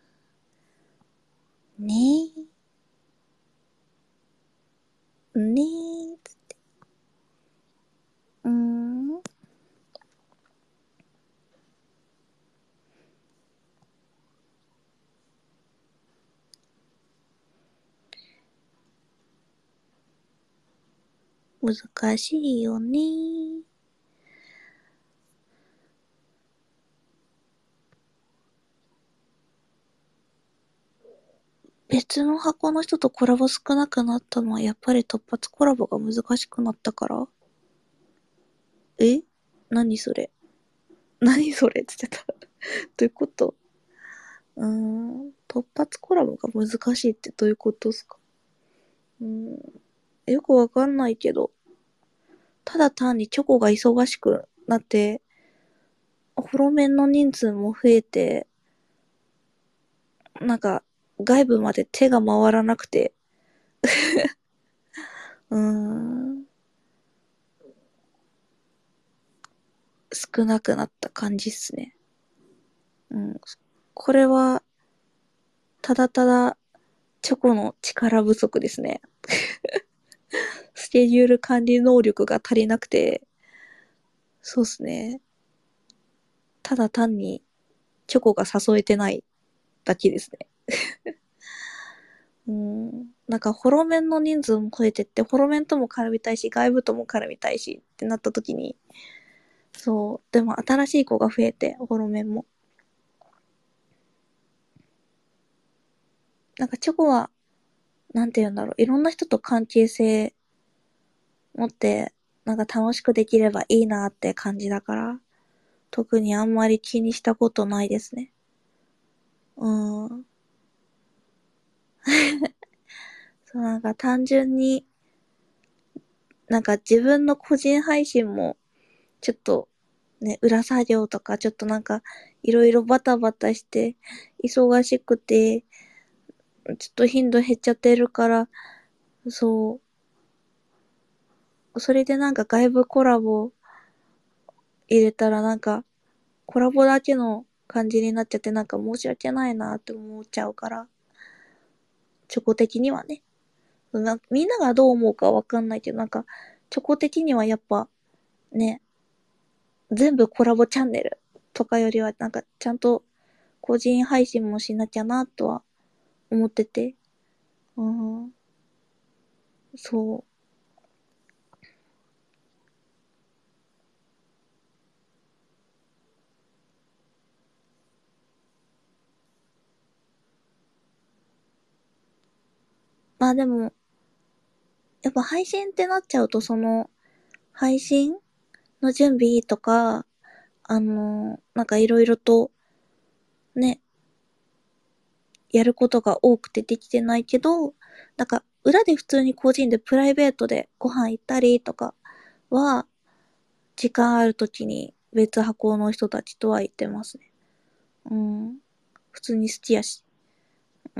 ねえ。ねえ。うーん。難しいよね。別の箱の人とコラボ少なくなったのはやっぱり突発コラボが難しくなったから。え何それ何それって言ってた。どういうこと？うーん。突発コラボが難しいってどういうことっすか？うーん。よくわかんないけど、ただ単にチョコが忙しくなって、フォロメンの人数も増えて、なんか、外部まで手が回らなくて、うーん、少なくなった感じっすね。うん。これは、ただただ、チョコの力不足ですね。スケジュール管理能力が足りなくて、そうっすね。ただ単に、チョコが誘えてないだけですね。うん。なんか、フォロメンの人数も増えてって、フォロメンとも絡みたいし、外部とも絡みたいしってなった時に、そう。でも新しい子が増えて、フォロメンも。なんかチョコは、なんて言うんだろう。いろんな人と関係性持って、なんか楽しくできればいいなって感じだから、特にあんまり気にしたことないですね。うん。そう、なんか単純に、なんか自分の個人配信も、ちょっと、ね、裏作業とか、ちょっとなんか、いろいろバタバタして、忙しくて、ちょっと頻度減っちゃってるから、そう、それでなんか外部コラボ入れたらなんか、コラボだけの感じになっちゃってなんか申し訳ないなって思っちゃうから、チョコ的にはね。なみんながどう思うかわかんないけど、なんか、チョコ的にはやっぱ、ね、全部コラボチャンネルとかよりは、なんか、ちゃんと個人配信もしなきゃなとは思ってて。うん、そう。まあでも、やっぱ配信ってなっちゃうと、その、配信の準備とか、あの、なんかいろいろと、ね、やることが多くてできてないけど、なんか裏で普通に個人でプライベートでご飯行ったりとかは、時間あるときに別箱の人たちとは行ってますね。うん。普通に好きやし。うん。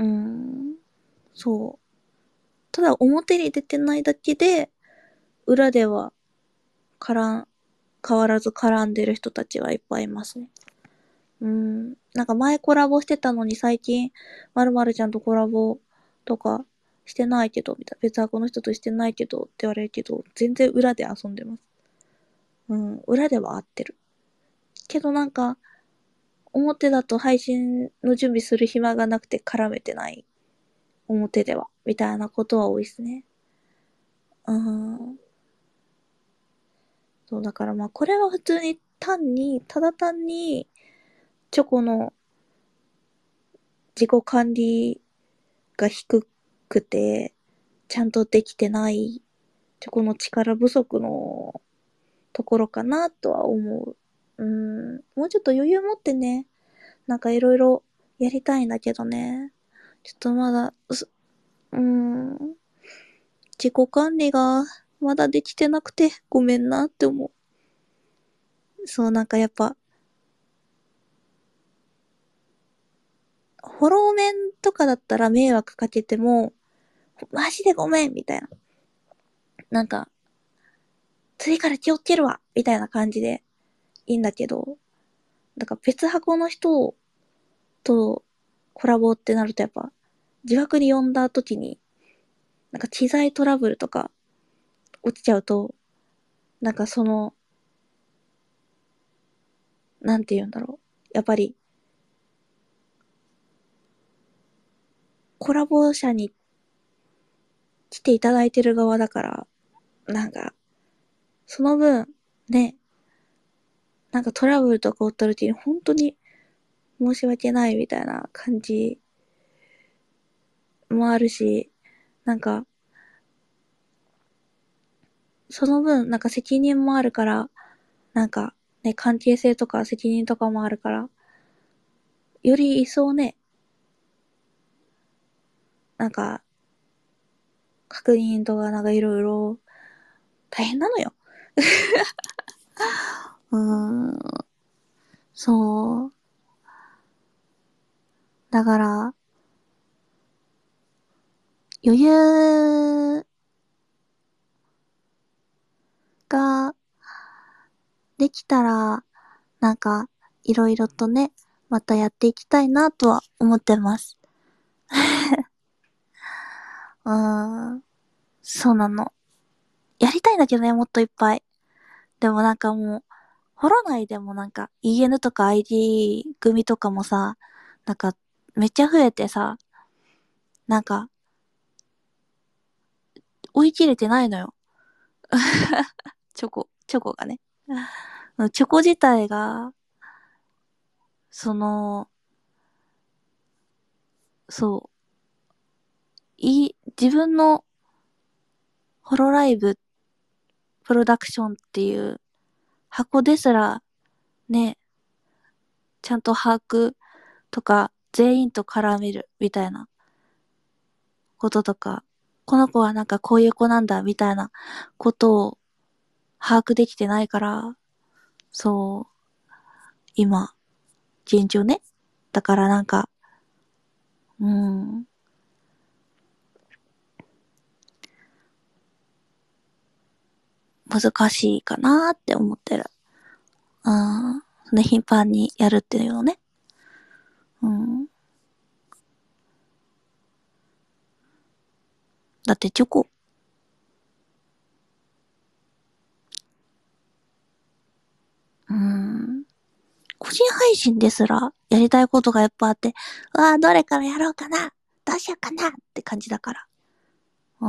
そう。ただ表に出てないだけで、裏では絡ん、変わらず絡んでる人たちはいっぱいいますね。うん。なんか前コラボしてたのに最近、まるまるちゃんとコラボとかしてないけど、みたいな。別箱の人としてないけどって言われるけど、全然裏で遊んでます。うん。裏では合ってる。けどなんか、表だと配信の準備する暇がなくて絡めてない。表では。みたいなことは多いですね。うん。そう、だからまあ、これは普通に単に、ただ単に、チョコの自己管理が低くて、ちゃんとできてない、チョコの力不足のところかなとは思う。うん、もうちょっと余裕持ってね、なんかいろいろやりたいんだけどね。ちょっとまだ、うーん、自己管理がまだできてなくてごめんなって思う。そう、なんかやっぱ、フォローメンとかだったら迷惑かけても、マジでごめんみたいな。なんか、次から気をつけるわみたいな感じでいいんだけど、だから別箱の人とコラボってなるとやっぱ、自爆に呼んだ時に、なんか機材トラブルとか落ちちゃうと、なんかその、なんて言うんだろう。やっぱり、コラボ者に来ていただいてる側だから、なんか、その分、ね、なんかトラブルとか起った時に本当に申し訳ないみたいな感じもあるし、なんか、その分、なんか責任もあるから、なんか、ね、関係性とか責任とかもあるから、より一層ね、なんか、確認とかなんかいろいろ大変なのよ。うーん、そう。だから、余裕ができたら、なんか、いろいろとね、またやっていきたいなとは思ってます。うーん、そうなの。やりたいんだけどね、もっといっぱい。でもなんかもう、ホロ内でもなんか イーエヌ とか アイディー 組とかもさ、なんかめっちゃ増えてさ、なんか追い切れてないのよ。チョコ、チョコがね。チョコ自体が、その、そう、いい、自分のホロライブプロダクションっていう箱ですら、ね、ちゃんと把握とか、全員と絡めるみたいなこととか、この子はなんかこういう子なんだみたいなことを把握できてないから、そう、今、現状ね。だからなんか、うん、難しいかなーって思ってる。うん。そんな頻繁にやるっていうのね。うん。だってチョコ、うん。個人配信ですらやりたいことがいっぱいあって、うわーどれからやろうかなどうしようかなって感じだから。うん。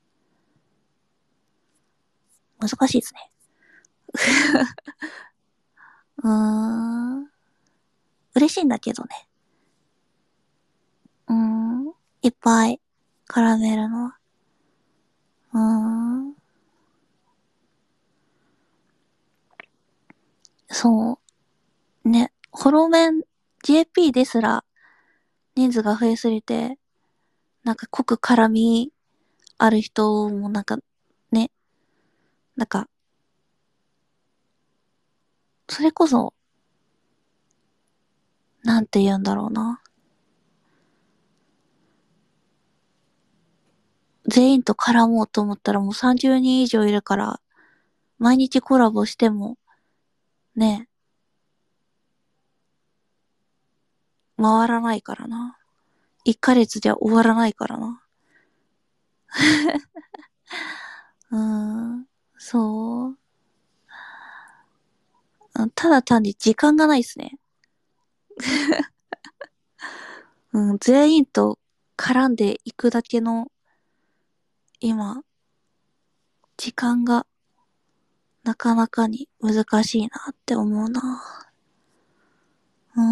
難しいですね。うーん。嬉しいんだけどね。うーん。いっぱい絡めるのは。うーん。そう。ね。ホロメン ジェーピー ですら人数が増えすぎて、なんか濃く絡みある人もなんか、ね。なんか、それこそ、なんて言うんだろうな。全員と絡もうと思ったらもうさんじゅうにん以上いるから、毎日コラボしても、ね、回らないからな。いっかげつじゃ終わらないからな。うーん、そう。ただ単に時間がないっすね。うん、全員と絡んでいくだけの、今、時間がなかなかに難しいなって思うな。うん。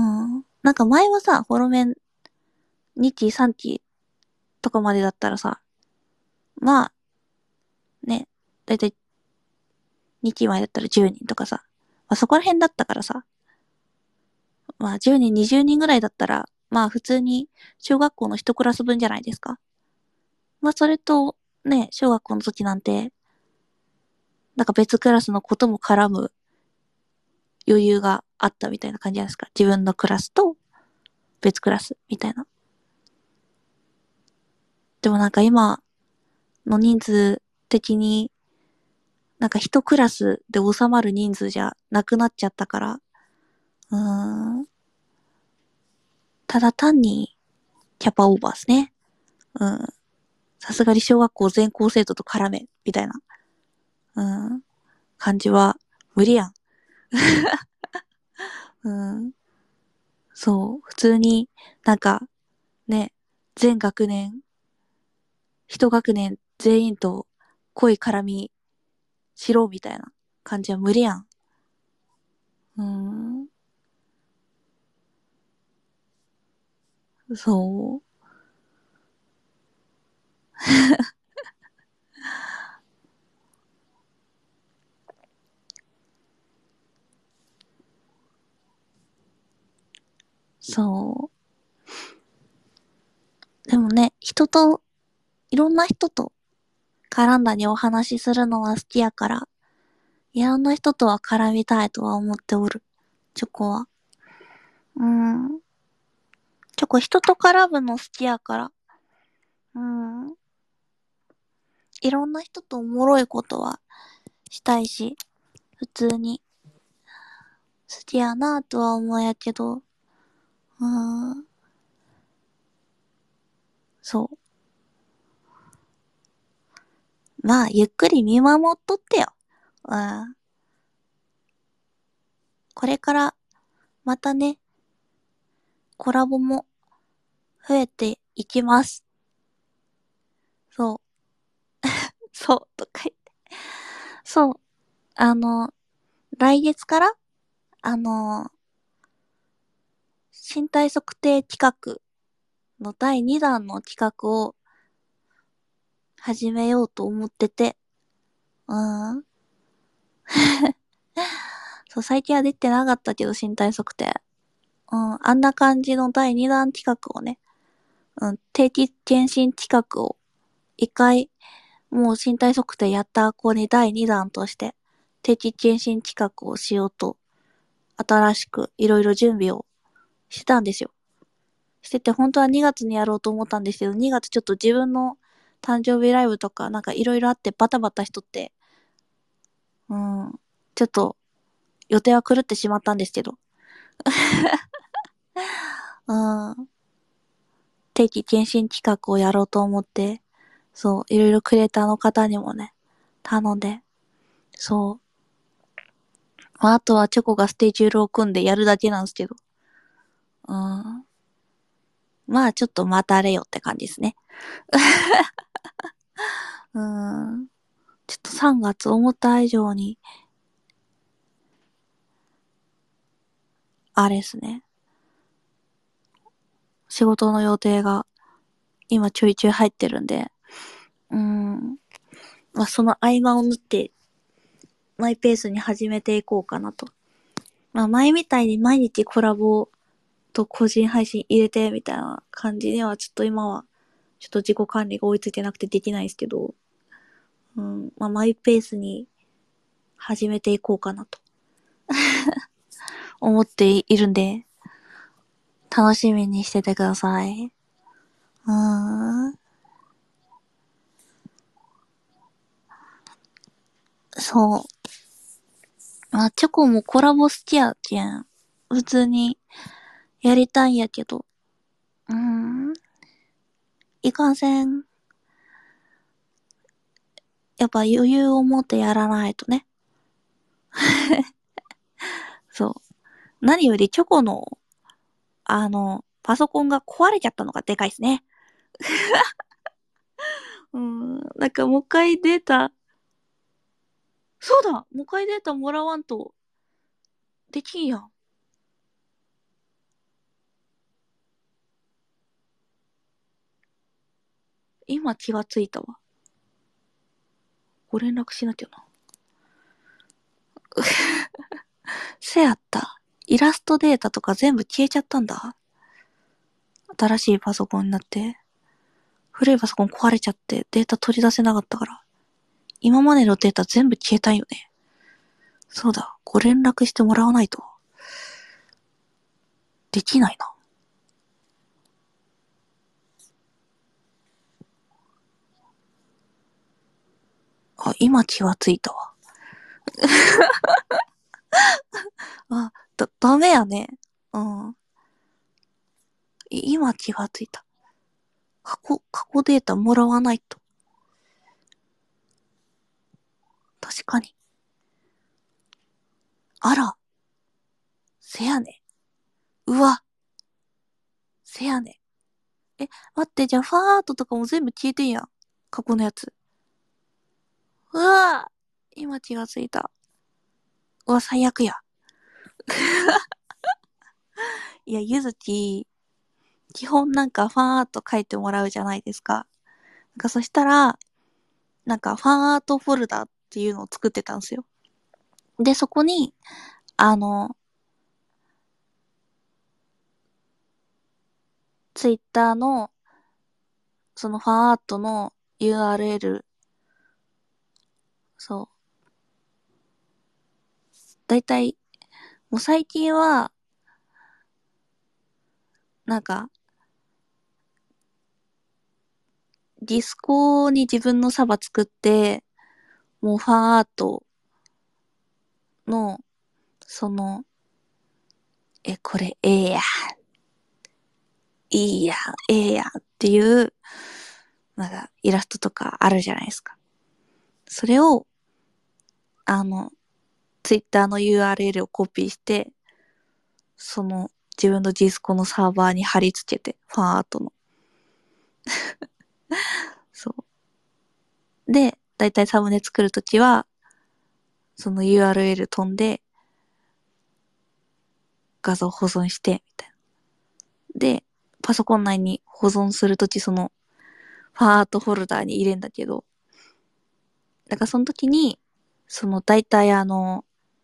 なんか前はさ、フォロメンに期さん期とかまでだったらさ、まあ、ね、だいたいに期前だったらじゅうにんとかさ、まあそこら辺だったからさ、まあじゅうにん、にじゅうにんぐらいだったら、まあ普通に小学校の一クラス分じゃないですか。まあそれと、ね、小学校の時なんて、なんか別クラスのことも絡む余裕があったみたいな感じじゃないですか。自分のクラスと別クラスみたいな。でもなんか今の人数的に、なんか一クラスで収まる人数じゃなくなっちゃったから、うーん、 ただ単に、キャパオーバーですね。うん。さすがに小学校全校生徒と絡め、みたいな、うん、感じは、無理やん。うん。そう、普通に、なんか、ね、全学年、一学年全員と濃い絡みしろ、みたいな感じは無理やん。うん。そう。そう。でもね、人と、いろんな人と絡んだにお話しするのは好きやから、いろんな人とは絡みたいとは思っておる。チョコは。うん。チョコ人と絡むの好きやから。うん。いろんな人とおもろいことはしたいし、普通に好きやなとは思うんやけど、うん。そう。まあ、ゆっくり見守っとってよ。うん。これからまたね、コラボも増えていきます。そう。そう、とか言って。そう。あの、来月からあの、身体測定企画のだいにだんの企画を始めようと思ってて、うん。そう、最近は出てなかったけど、身体測定。うん、あんな感じのだいにだん企画をね、うん、定期検診企画を一回、もう身体測定やった子にだいにだんとして、定期検診企画をしようと、新しくいろいろ準備をしてたんですよ。してて、本当はにがつにやろうと思ったんですけど、にがつちょっと自分の誕生日ライブとかなんかいろいろあってバタバタしとって、うん、ちょっと予定は狂ってしまったんですけど、うん、定期検診企画をやろうと思って、そう、いろいろクリエイターの方にもね、頼んで、そう。まあ、あとはチョコがスケジュールを組んでやるだけなんですけど、うん。まあ、ちょっと待たれよって感じですね。うん。ちょっとさんがつ思った以上に、あれですね。仕事の予定が今ちょいちょい入ってるんで、うん。まあ、その合間を縫って、マイペースに始めていこうかなと。まあ、前みたいに毎日コラボと個人配信入れてみたいな感じにはちょっと今は、ちょっと自己管理が追いついてなくてできないですけど、うん。まあ、マイペースに始めていこうかなと思っているんで、楽しみにしててください。うーん。そう。まあ、チョコもコラボ好きやけん。普通にやりたいんやけど。うーん。いかんせん。やっぱ余裕を持ってやらないとね。そう。何よりチョコの、あの、パソコンが壊れちゃったのがでかいですね。うーん。なんかもう一回データ、そうだもう一回データもらわんと、できんやん。今気がついたわ。ご連絡しなきゃな。せやった。イラストデータとか全部消えちゃったんだ。新しいパソコンになって。古いパソコン壊れちゃってデータ取り出せなかったから。今までのデータ全部消えたんよね。そうだ。ご連絡してもらわないと。できないな。あ、今気がついたわ。あ、だ、ダメやね。うん。 今気がついた。過去、過去データもらわないと。確かに。あら。せやね。うわ。せやね。え、待って、じゃあファンアートとかも全部消えてんやん。過去のやつ。うわ。今気がついた。うわ、最悪や。いや、ゆずき、基本なんかファンアート書いてもらうじゃないですか。なんかそしたら、なんかファンアートフォルダっていうのを作ってたんですよ。で、そこに、あの、ツイッターの、そのファンアートの ユーアールエル、そう。だいたい、もう最近は、なんか、ディスコに自分のサバ作って、もうファンアートの、その、え、これええや、いいや、ええやっていう、なんか、イラストとかあるじゃないですか。それを、あの、ツイッターの ユーアールエル をコピーして、その、自分のディスコのサーバーに貼り付けて、ファンアートの。そう。で、だいたいサムネ作るときは、その ユーアールエル 飛んで、画像保存して、みたいな。で、パソコン内に保存するときその、ファンアートフォルダーに入れんだけど、だからその時に、その大体あの、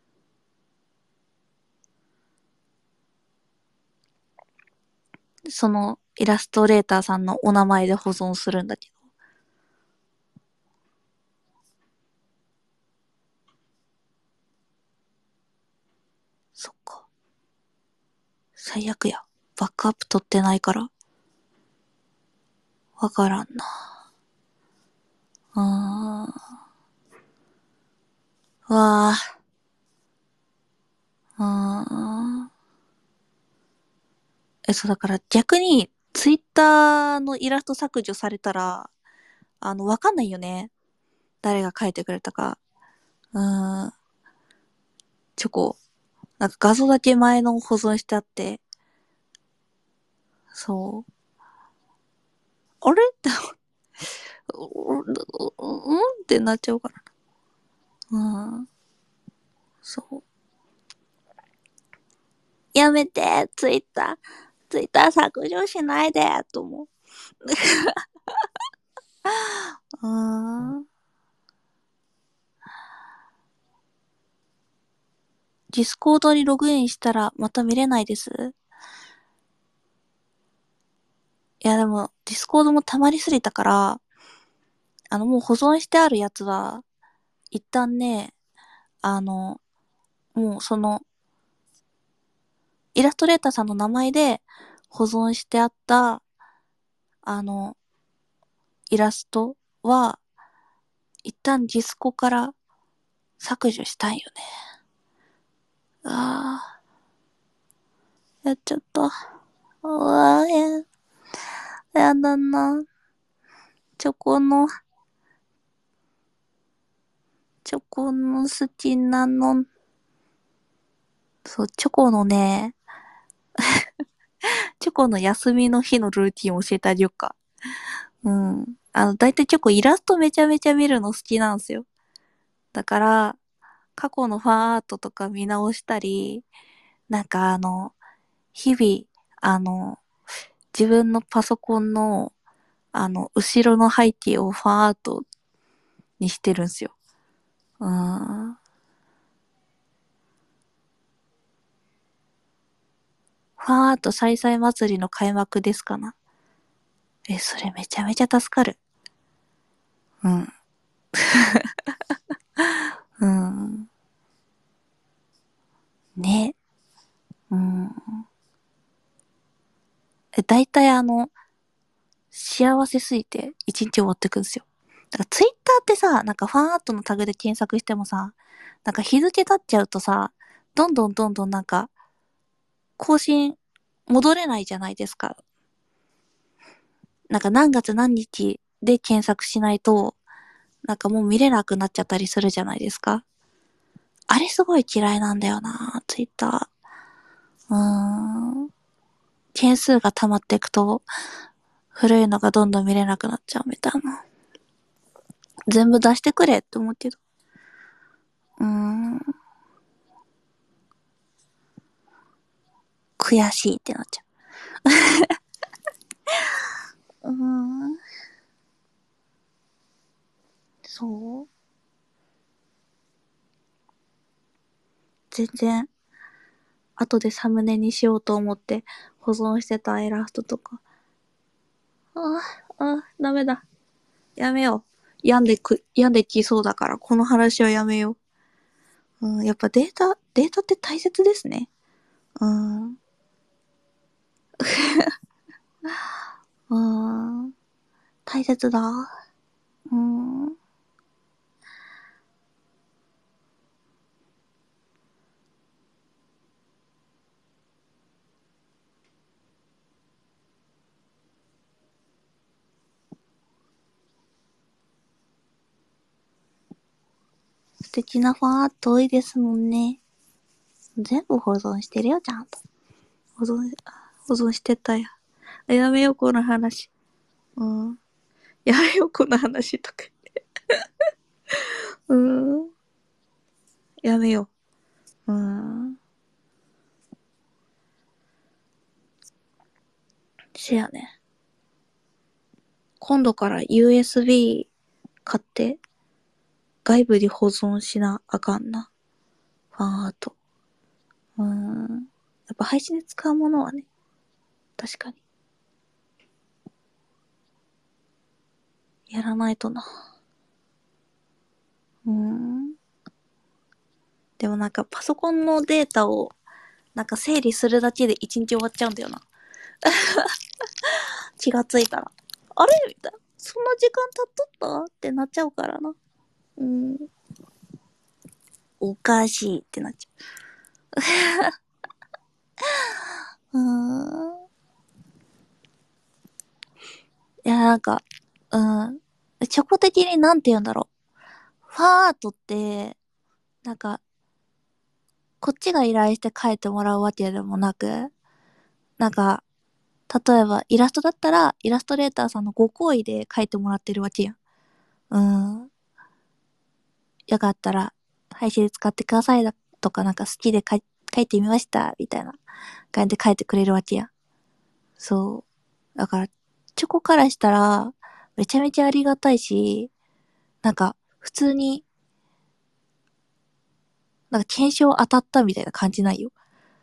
そのイラストレーターさんのお名前で保存するんだけど。そっか。最悪や。バックアップ取ってないから。わからんな。あー。わー。あー。え、そうだから逆に、ツイッターのイラスト削除されたら、あの、わかんないよね。誰が書いてくれたか。うーん。チョコ。なんか画像だけ前の保存してあって、そう。あれって、う、う、うんってなっちゃうからな。うん。そう。やめて、ツイッター。ツイッター削除しないで、と思う。うーん。ディスコードにログインしたらまた見れないです。いやでも、ディスコードも溜まりすぎたから、あのもう保存してあるやつは、一旦ね、あの、もうその、イラストレーターさんの名前で保存してあった、あの、イラストは、一旦ディスコから削除したいよね。ああ、やっちゃった。うわー、や、やだな。チョコの、チョコの好きなの。そう、チョコのね、チョコの休みの日のルーティンを教えてあげようか。うん。あの、だいたいチョコイラストめちゃめちゃ見るの好きなんですよ。だから、過去のファンアートとか見直したり、なんかあの、日々、あの、自分のパソコンの、あの、後ろの背景をファンアートにしてるんですよ。うーん。ファンアート再々祭りの開幕ですかな。え、それめちゃめちゃ助かる。うん。うん。ね。うん。え、大体あの、幸せすぎて一日終わってくんですよ。だからツイッターってさ、なんかファンアートのタグで検索してもさ、なんか日付経っちゃうとさ、どんどんどんどんなんか更新戻れないじゃないですか。 なんか何月何日で検索しないと、なんかもう見れなくなっちゃったりするじゃないですか。あれすごい嫌いなんだよな、ツイッター。うーん。件数が溜まっていくと、古いのがどんどん見れなくなっちゃうみたいな。全部出してくれって思うけど。うーん。悔しいってなっちゃう。うーん。そう。全然、後でサムネにしようと思って保存してたイラストとか。ああ、あダメだ。やめよう。病んでく、病んできそうだから、この話はやめよう。うん、やっぱデータ、データって大切ですね。うん。うん。大切だ。うん。素敵なファンアート多いですもんね。全部保存してるよ、ちゃんと。保存、保存してたよ。やめよう、この話。うん。やめよう、この話とか。うん。やめよう。うん。せやね。今度から ユーエスビー 買って、外部に保存しなあかんな。ファンアート。うーん。やっぱ配信で使うものはね、確かに。やらないとな。うーん。でもなんかパソコンのデータをなんか整理するだけで一日終わっちゃうんだよな。気がついたら。あれみたいな。そんな時間経っとったってなっちゃうからな。うん。おかしいってなっちゃう。うーん。いや、なんか、うん。チョコ的になんて言うんだろう。ファンアートって、なんか、こっちが依頼して描いてもらうわけでもなく、なんか、例えばイラストだったら、イラストレーターさんのご好意で描いてもらってるわけやん。うん。よかったら、配信で使ってくださいだとか、なんか好きで描い描いてみました、みたいな感じで描いてくれるわけやん。そう。だから、チョコからしたら、めちゃめちゃありがたいし、なんか、普通に、なんか検証当たったみたいな感じないよ。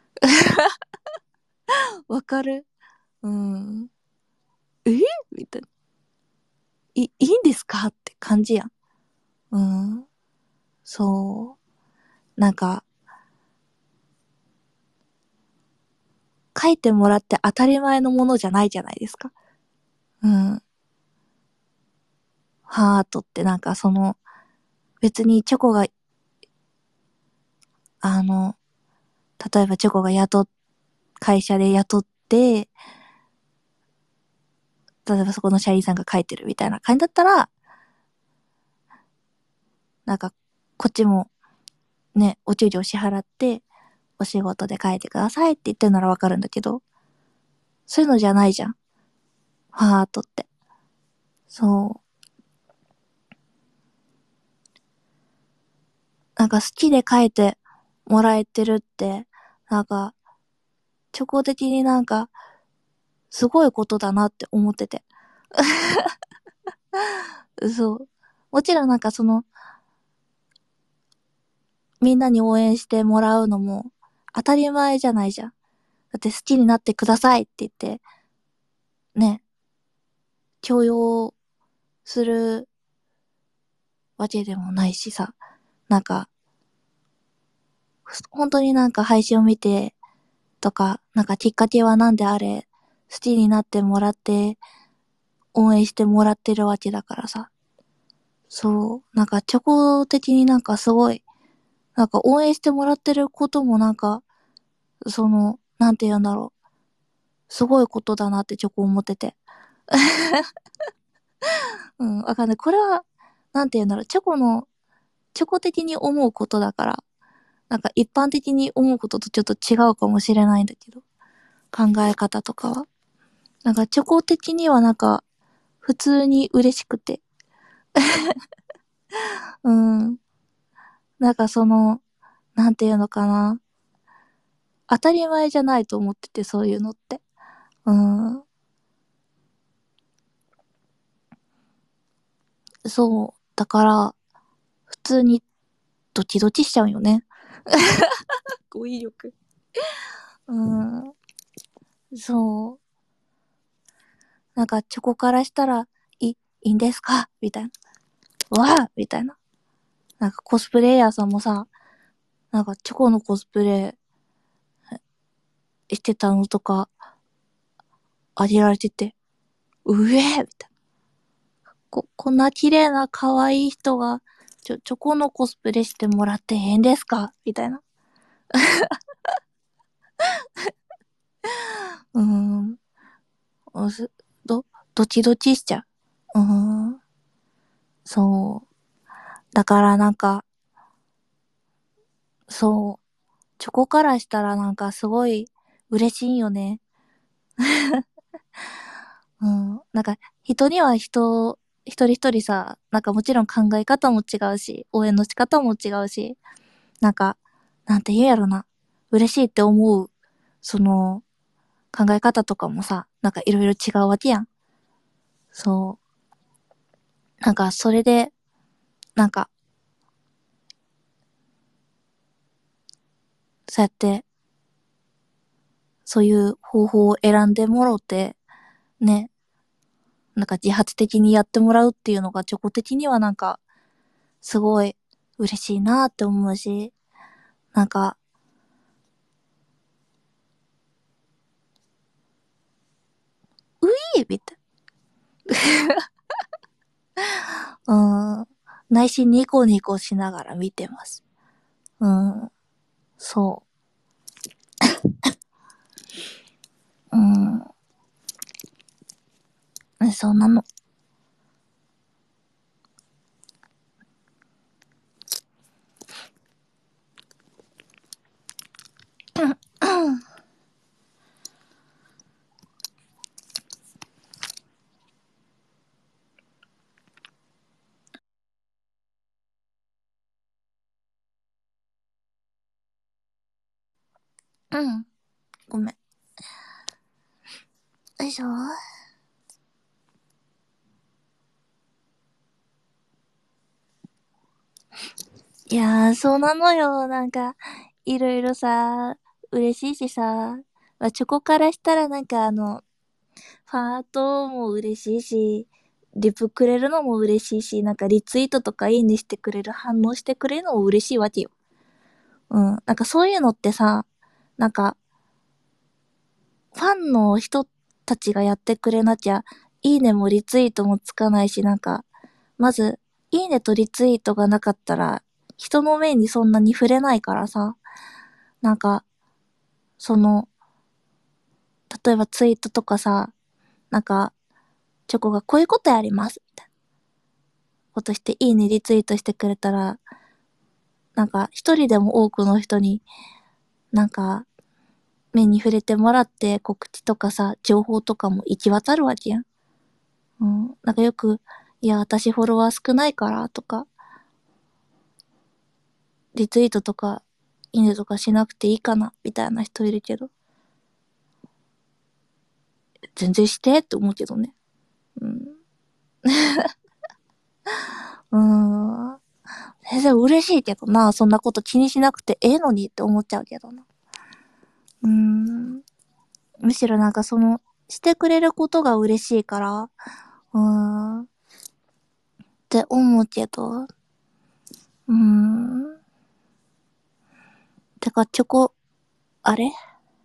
わかる。うん。えみたいな。い、いいんですかって感じやん。うん。そう。なんか、書いてもらって当たり前のものじゃないじゃないですか。うん。ハートってなんかその、別にチョコが、あの、例えばチョコが雇っ、会社で雇って、例えばそこの社員さんが書いてるみたいな感じだったら、なんか、こっちもね、お給料支払って、お仕事で書いてくださいって言ってるならわかるんだけど、そういうのじゃないじゃん。ハートって。そう。なんか好きで書いてもらえてるって、なんか、チョコ的になんか、すごいことだなって思ってて。そう。もちろんなんかその、みんなに応援してもらうのも当たり前じゃないじゃん。だって好きになってくださいって言って、ね、強要するわけでもないしさ。なんか、本当になんか配信を見てとか、なんかきっかけはなんであれ、好きになってもらって、応援してもらってるわけだからさ。そう。なんかチョコ的になんかすごい、なんか応援してもらってることもなんか、その、なんて言うんだろう。すごいことだなってチョコ思ってて。 うん、わかんない。これは、なんて言うんだろう、チョコの、チョコ的に思うことだから、なんか一般的に思うこととちょっと違うかもしれないんだけど、考え方とかは。なんかチョコ的にはなんか、普通に嬉しくて。うん。なんかその、なんていうのかな。当たり前じゃないと思ってて、そういうのって。うん。そう。だから、普通にドキドキしちゃうよね。語彙力。うん。そう。なんかチョコからしたら、い、いいんですかみたいな。わあみたいな。なんかコスプレイヤーさんもさ、なんかチョコのコスプレしてたのとか、あげられてて、うえーみたいな。こ、こんな綺麗な可愛い人が、ちょ、チョコのコスプレしてもらって変ですかみたいな。うーん。ど、ドキドキしちゃう。うーん。そう。だからなんか、そう。チョコからしたらなんかすごい嬉しいよね。うん。なんか、人には人、一人一人さ、なんかもちろん考え方も違うし、応援の仕方も違うし、なんか、なんて言うんやろな。嬉しいって思う、その、考え方とかもさ、なんかいろいろ違うわけやん。そう。なんか、それで、なんか、そうやって、そういう方法を選んでもろて、ね、なんか自発的にやってもらうっていうのが、チョコ的にはなんか、すごい嬉しいなって思うし、なんか、ういーみたいな。うん。内心ニコニコしながら見てます。うん。そう。うん。そんなの。うん。ごめん。よいしょ。いやー、そうなのよ。なんか、いろいろさ、嬉しいしさ、まあ、チョコからしたらなんかあの、ファートも嬉しいし、リプくれるのも嬉しいし、なんかリツイートとかいいねしてくれる、反応してくれるのも嬉しいわけよ。うん。なんかそういうのってさ、なんか、ファンの人たちがやってくれなきゃ、いいねもリツイートもつかないし、なんか、まず、いいねとリツイートがなかったら、人の目にそんなに触れないからさ、なんか、その、例えばツイートとかさ、なんか、チョコがこういうことやります、みたいなことして、いいねリツイートしてくれたら、なんか、一人でも多くの人に、なんか、目に触れてもらって告知とかさ、情報とかも行き渡るわけやん。うん。なんかよく、いや、私フォロワー少ないからとか、リツイートとか、いいねとかしなくていいかな、みたいな人いるけど、全然してって思うけどね。うん。うーん。全然嬉しいけどな、そんなこと気にしなくてええのにって思っちゃうけどな。うーん。むしろなんかその、してくれることが嬉しいから、うーん。って思うけど、うーん。てか、チョコ、あれ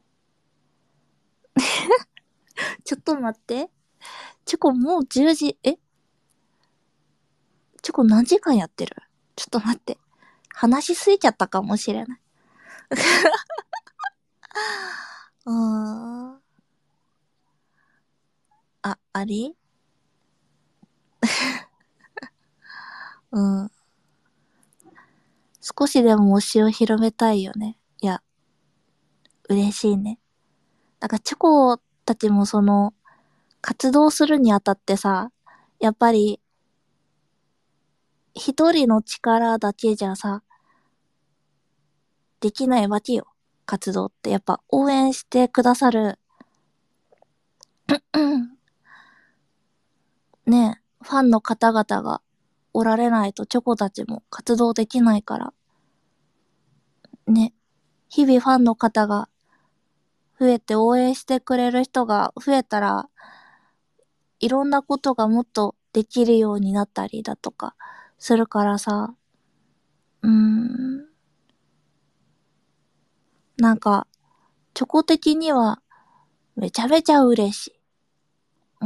ちょっと待って。チョコもうじゅうじ、えチョコ何時間やってる？ちょっと待って。話しすぎちゃったかもしれない。うーん。あ、 ありうん。少しでも推しを広めたいよね。いや、嬉しいね。だからチョコたちもその、活動するにあたってさ、やっぱり、一人の力だけじゃさ、できないわけよ。活動って。やっぱ応援してくださる、ね、ファンの方々がおられないとチョコたちも活動できないから。ね。日々ファンの方が増えて応援してくれる人が増えたら、いろんなことがもっとできるようになったりだとかするからさ、うーん、なんか、チョコ的にはめちゃめちゃ嬉しい。うん。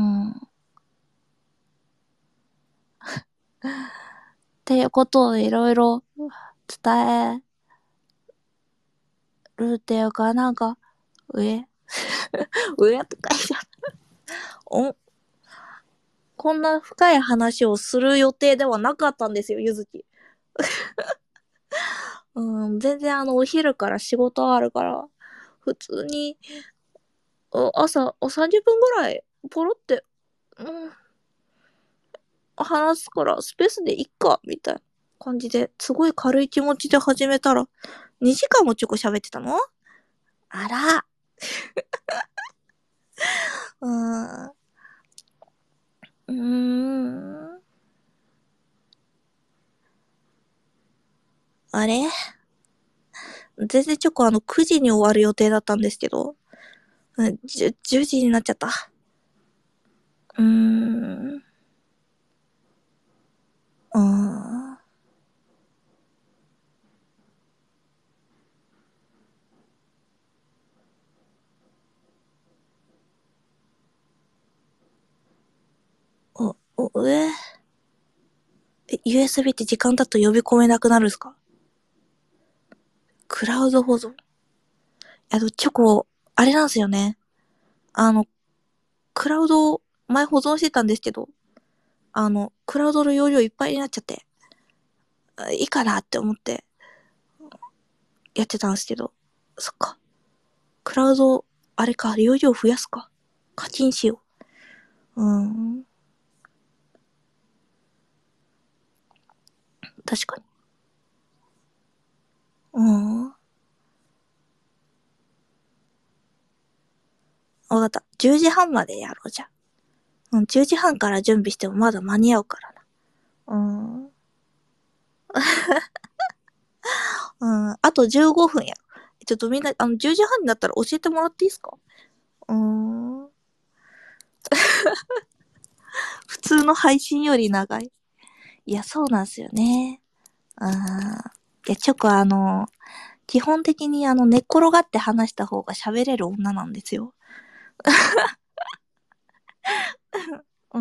っていうことをいろいろ伝えるっていうか、なんか、上上とか言っちゃった。お、こんな深い話をする予定ではなかったんですよ、ゆずき。うん、全然あの、お昼から仕事あるから、普通に、朝、さんじゅっぷんぐらい、ポロって、うん、話すから、スペースでいっか、みたいな感じで、すごい軽い気持ちで始めたら、にじかんもちょこ喋ってたのあら。うーん。うーん。あれ全然チョコあのくじに終わる予定だったんですけど、じゅじゅうじになっちゃった。うーん。うーん。お、お、ええ、ユーエスビー って時間だと呼び込めなくなるんすか？クラウド保存。あの、チョコ、あれなんですよね。あの、クラウド、前保存してたんですけど、あの、クラウドの容量いっぱいになっちゃって、いいかなって思ってやってたんですけど、そっか。クラウド、あれか、容量増やすか。課金しよう。うーん。確かに。うーん。わかった。じゅうじはんまでやろうじゃん。うん、じゅうじはんから準備してもまだ間に合うからな。うーん。うん。あとじゅうごふんや。ちょっとみんな、あの、じゅうじはんになったら教えてもらっていいですか？うーん。普通の配信より長い。いや、そうなんすよね。あー。いや、チョコあの、基本的にあの、寝っ転がって話した方が喋れる女なんですよ。うん。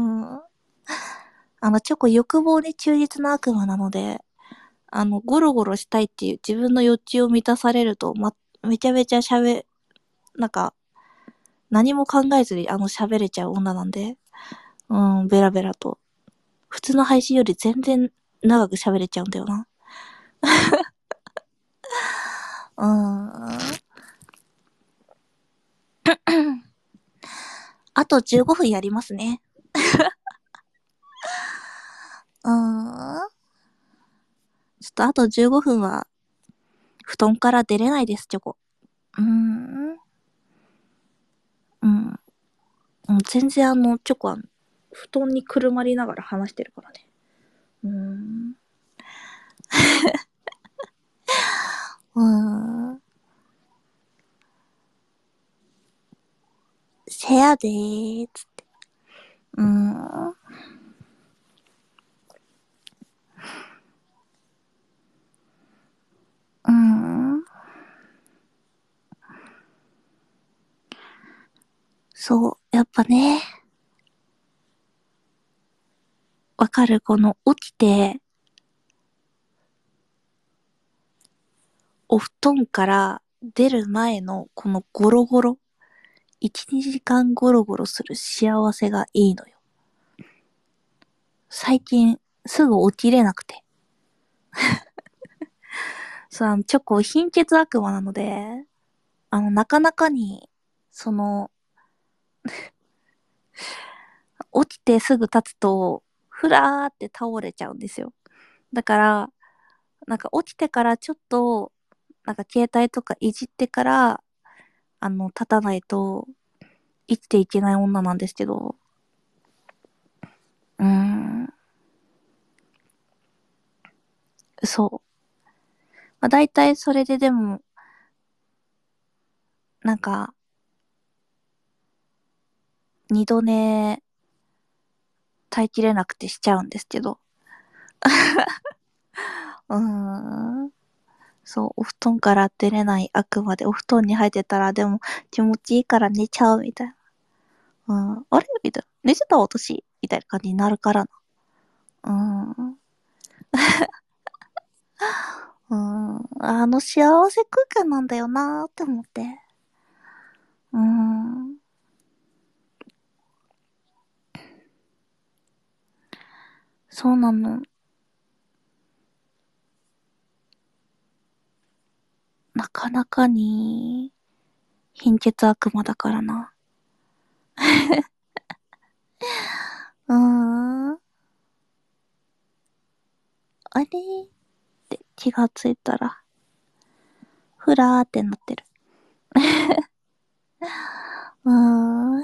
あの、チョコ欲望に忠実な悪魔なので、あの、ゴロゴロしたいっていう自分の欲求を満たされると、ま、めちゃめちゃ喋、なんか、何も考えずにあの喋れちゃう女なんで、うん、ベラベラと。普通の配信より全然長く喋れちゃうんだよな。うーん。あとじゅうごふんやりますね。うーん。ちょっとあとじゅうごふんは、布団から出れないです、チョコ。うーん。うん。うん、全然あの、チョコは、布団にくるまりながら話してるからね。うーん。うーん。せやでー、つって。うーん。うーん。そう、やっぱね、わかる、この起きて、お布団から出る前のこのゴロゴロ。 いち、にじかんゴロゴロする幸せがいいのよ。最近、すぐ起きれなくて。そう、あの、チョコ、貧血悪魔なので、あの、なかなかに、その、起きてすぐ立つと、ふらーって倒れちゃうんですよ。だから、なんか起きてからちょっと、なんか携帯とかいじってから、あの、立たないと、生きていけない女なんですけど、うーん、そう。まあ、大体それででも、なんか、二度寝、耐えきれなくてしちゃうんですけど。うーん。そう、お布団から出れない悪魔でお布団に入ってたら、でも気持ちいいから寝ちゃうみたいな。うん。あれみたいな。寝てた私みたいな感じになるからな。うん。うん。あの幸せ空間なんだよなーって思って。うん。そうなの。なかなかに、貧血悪魔だからな。うーん。あれって気がついたら、ふらーってなってる。うーん。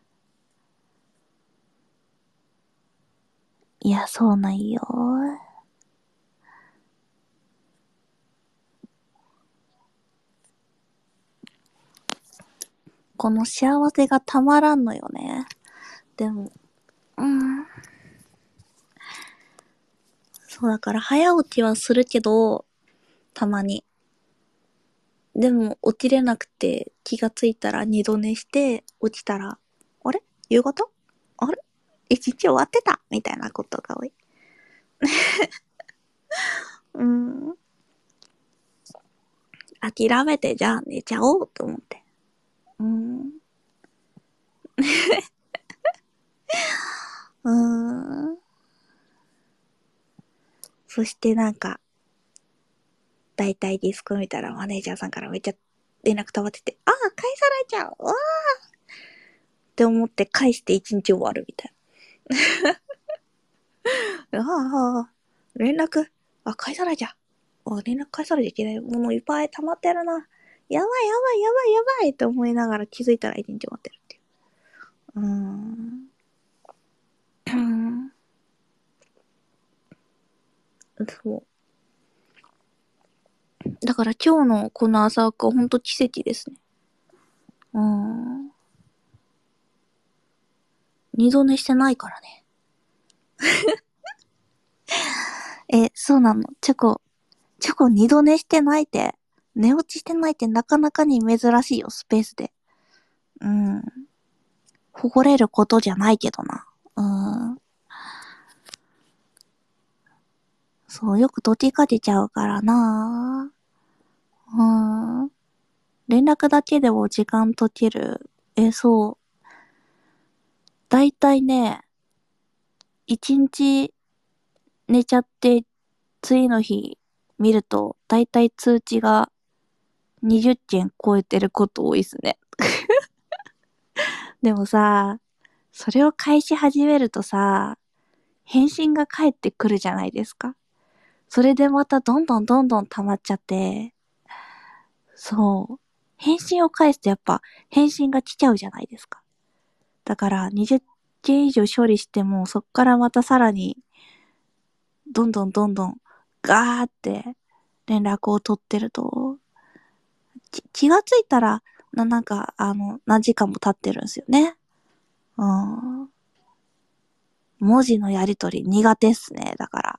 いや、そうなんよ。この幸せがたまらんのよね。でも、うん。そうだから早起きはするけど、たまに。でも起きれなくて気がついたら二度寝して起きたら、あれ夕方あれ一日終わってたみたいなことが多い。うん。諦めてじゃあ寝ちゃおうと思って。うん。うーん。そしてなんか、だいたいディスコ見たらマネージャーさんからめっちゃ連絡溜まってて、ああ、返されちゃうわーって思って返して一日終わるみたいな。ああ、連絡、あ、返されちゃう。あ、連絡返されちゃいけないものいっぱい溜まってるな。やばいやばいやばいやばいって思いながら気づいたら一日終わってるっていう。うーん。うーん。そう。だから今日のこの朝はほんと奇跡ですね。うーん。二度寝してないからね。え、そうなの。チョコ、チョコ二度寝してないって、寝落ちしてないってなかなかに珍しいよ、スペースで。うん。誇れることじゃないけどな。うん。そう、よく時かけちゃうからな。うん。連絡だけでも時間解ける。え、そう。だいたいね、一日寝ちゃって、次の日見ると、だいたい通知がにじゅっけん超えてること多いっすね。でもさ、それを返し始めるとさ、返信が返ってくるじゃないですか。それでまたどんどんどんどん溜まっちゃって、そう。返信を返すとやっぱ返信が来ちゃうじゃないですか。だからにじゅっけん以上処理してもそっからまたさらにどんどんどんどんガーって連絡を取ってると、き気がついたらな、なんかあの何時間も経ってるんですよね。うん。文字のやりとり苦手っすね、だから。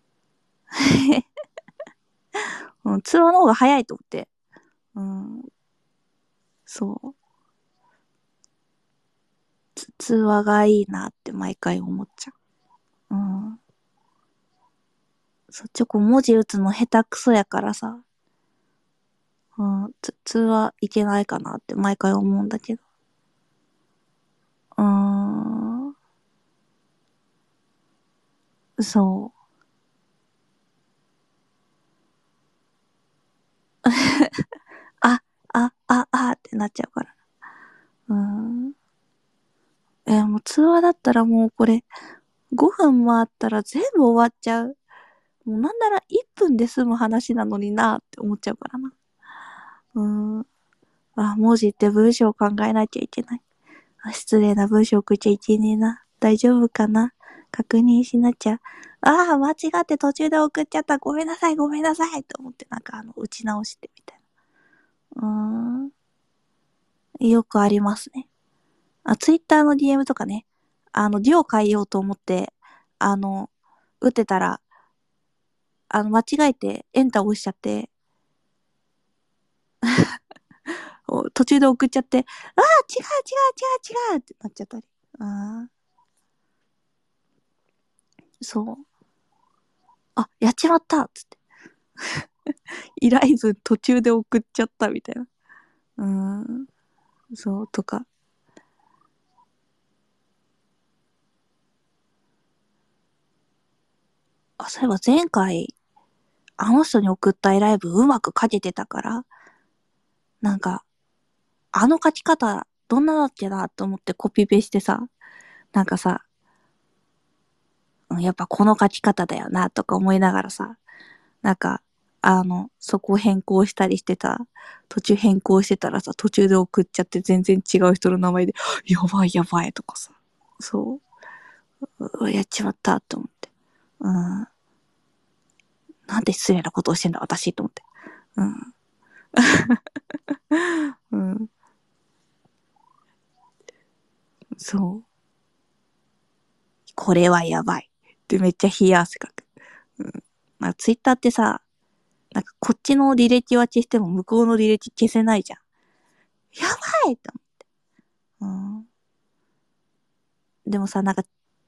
うん。うん、通話の方が早いと思って。うん。そう。通話がいいなって毎回思っちゃう。うん。そう、チョコ文字打つの下手くそやからさ。 うん、つ通話いけないかなって毎回思うんだけど。うーん、そう。あ、あ、あ、あってなっちゃうから。うーん。えーもう通話だったらもうこれごふんもあったら全部終わっちゃう。もうなんならいっぷんで済む話なのになって思っちゃうからな。うーん。あ、文字って文章を考えなきゃいけない。あ、失礼な文章送っちゃいけねえな。大丈夫かな、確認しなきゃ。ああ、間違って途中で送っちゃった。ごめんなさい、ごめんなさい。と思ってなんかあの、打ち直してみたいな。うーん。よくありますね。あ、ツイッターの ディーエム とかね。あの、字を変えようと思って、あの、打ってたら、あの、間違えてエンター押しちゃって、途中で送っちゃって、ああ、違う違う違う違うってなっちゃったり。ああ、そう。あ、やっちまったっつって。依頼図途中で送っちゃったみたいな。うーん、そう、とか。あ、そういえば前回、あの人に送った依頼文うまく書けてたから、なんか、あの書き方、どんなだっけなと思ってコピペしてさ、なんかさ、やっぱこの書き方だよなとか思いながらさ、なんか、あの、そこ変更したりしてた、途中変更してたらさ、途中で送っちゃって全然違う人の名前で、やばいやばいとかさ、そう、やっちまったと思って。うん。なんて失礼なことをしてんだ、私、と思って。うん。うん。そう。これはやばい。ってめっちゃ冷や汗かく。うん。まあ、ツイッターってさ、なんかこっちの履歴は消しても向こうの履歴消せないじゃん。やばいって思う。うん。でもさ、なんか、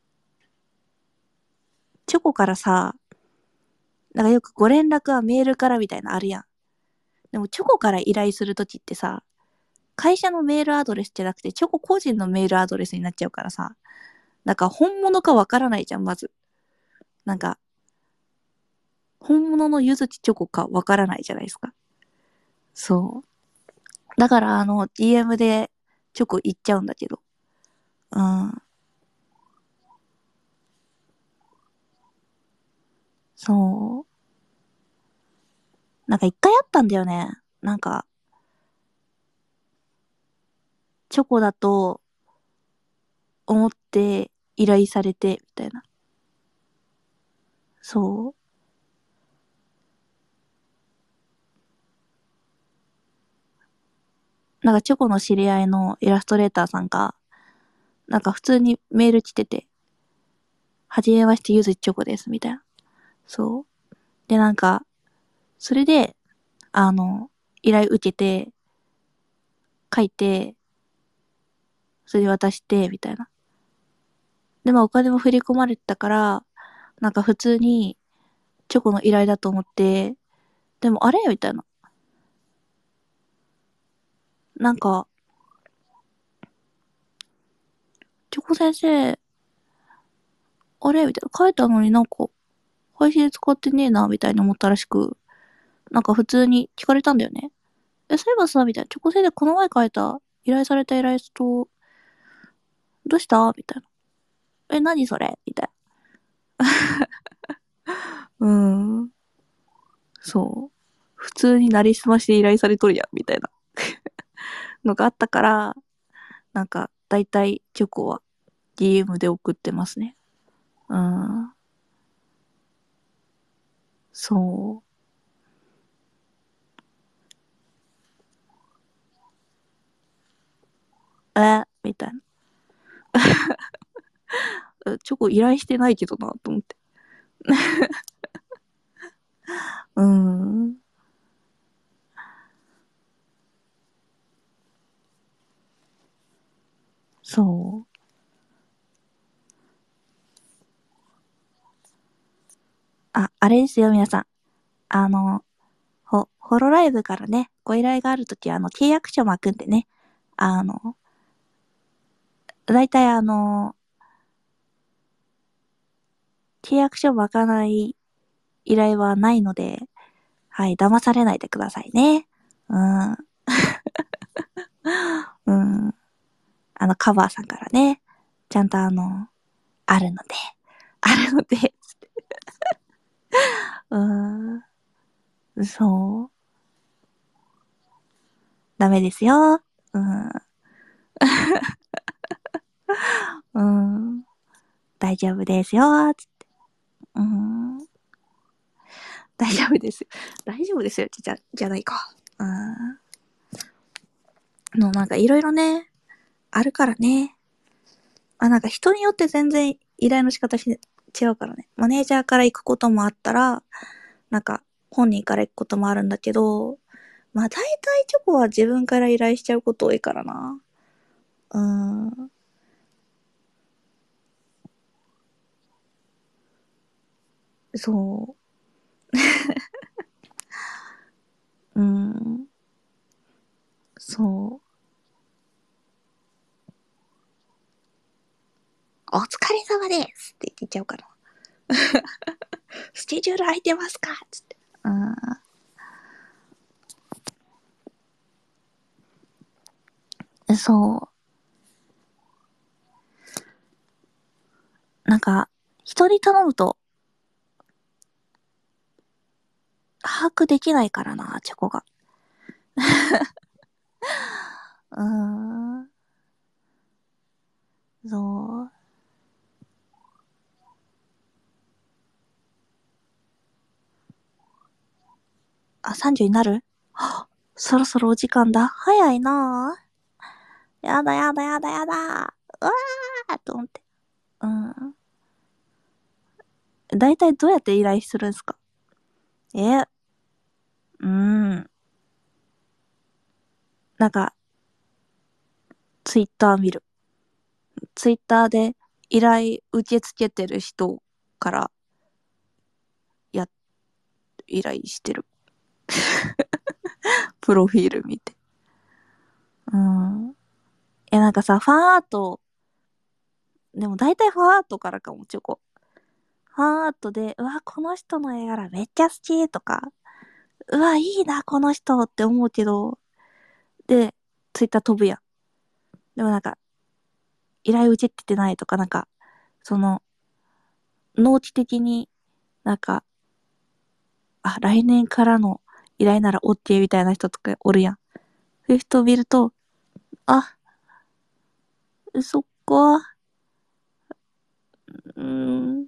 チョコからさ、なんかよくご連絡はメールからみたいなのあるやん。でもチョコから依頼するときってさ、会社のメールアドレスじゃなくて、チョコ個人のメールアドレスになっちゃうからさ、なんか本物かわからないじゃん、まず。なんか、本物のゆずきチョコかわからないじゃないですか。そう。だから、あの、ディーエム でチョコ行っちゃうんだけど。うん。そう。なんか一回あったんだよね。なんか、チョコだと思って依頼されて、みたいな。そう。なんかチョコの知り合いのイラストレーターさんが、なんか普通にメール来てて、はじめましてゆずきチョコです、みたいな。そう。で、なんか、それで、あの、依頼受けて、書いて、それで渡して、みたいな。で、まあお金も振り込まれてたから、なんか普通にチョコの依頼だと思って、でもあれみたいな。なんか、チョコ先生、あれみたいな。書いたのになんか、配信使ってねえな、みたいに思ったらしく、なんか普通に聞かれたんだよね。え、そういえばさ、みたいな。チョコ先生この前書いた、依頼されたイラスト、どうしたみたいな。え、何それみたいな。うーん。そう。普通になりすまして依頼されとるやん、みたいなのがあったから、なんか、だいたいチョコは ディーエム で送ってますね。うん。そう。えみたいな。チョコ依頼してないけどな、と思って。うーん。そう。あ、あれですよ、皆さん。あの、ほ、ホロライブからね、 ご依頼があるときは、あの、契約書巻くんでね、あの、だいたいあの、契約書巻かない依頼はないので、はい、騙されないでくださいね。うん。うん。あの、カバーさんからね、ちゃんとあの、あるので、あるので、うーん、そう。ダメですよ。うん。うん。大丈夫ですよ。つって。うん。大丈夫ですよ。大丈夫ですよ。じゃ、じゃないか。うん。の、なんかいろいろね、あるからね。あ、なんか人によって全然依頼の仕方し違うからね。マネージャーから行くこともあったら、なんか本人から行くこともあるんだけど、まあ大体チョコは自分から依頼しちゃうこと多いからな。うーん。そう。うーん。そう。お疲れ様ですって言っちゃうから。スケジュール空いてますかつって。うん。そう。なんか、人に頼むと把握できないからな、チョコが。うーん。そう。あ、さんじゅうになる？そろそろお時間だ。早いなぁ。やだやだやだやだ。うわーと思って。うん。だいたいどうやって依頼するんですか？え、うーん。なんか、ツイッター見る。ツイッターで依頼受け付けてる人からや、依頼してる。プロフィール見て。うん。え、なんかさ、ファンアート、でも大体ファンアートからかも、チョコ。ファンアートで、うわ、この人の絵柄めっちゃ好きとか、うわ、いいな、この人って思うけど、で、ツイッター飛ぶやん。でもなんか、依頼受け付けてないとか、なんか、その、農地的になんか、あ、来年からの依頼なら OK みたいな人とかおるやん。そういう人を見ると、あ、そっか、うーん、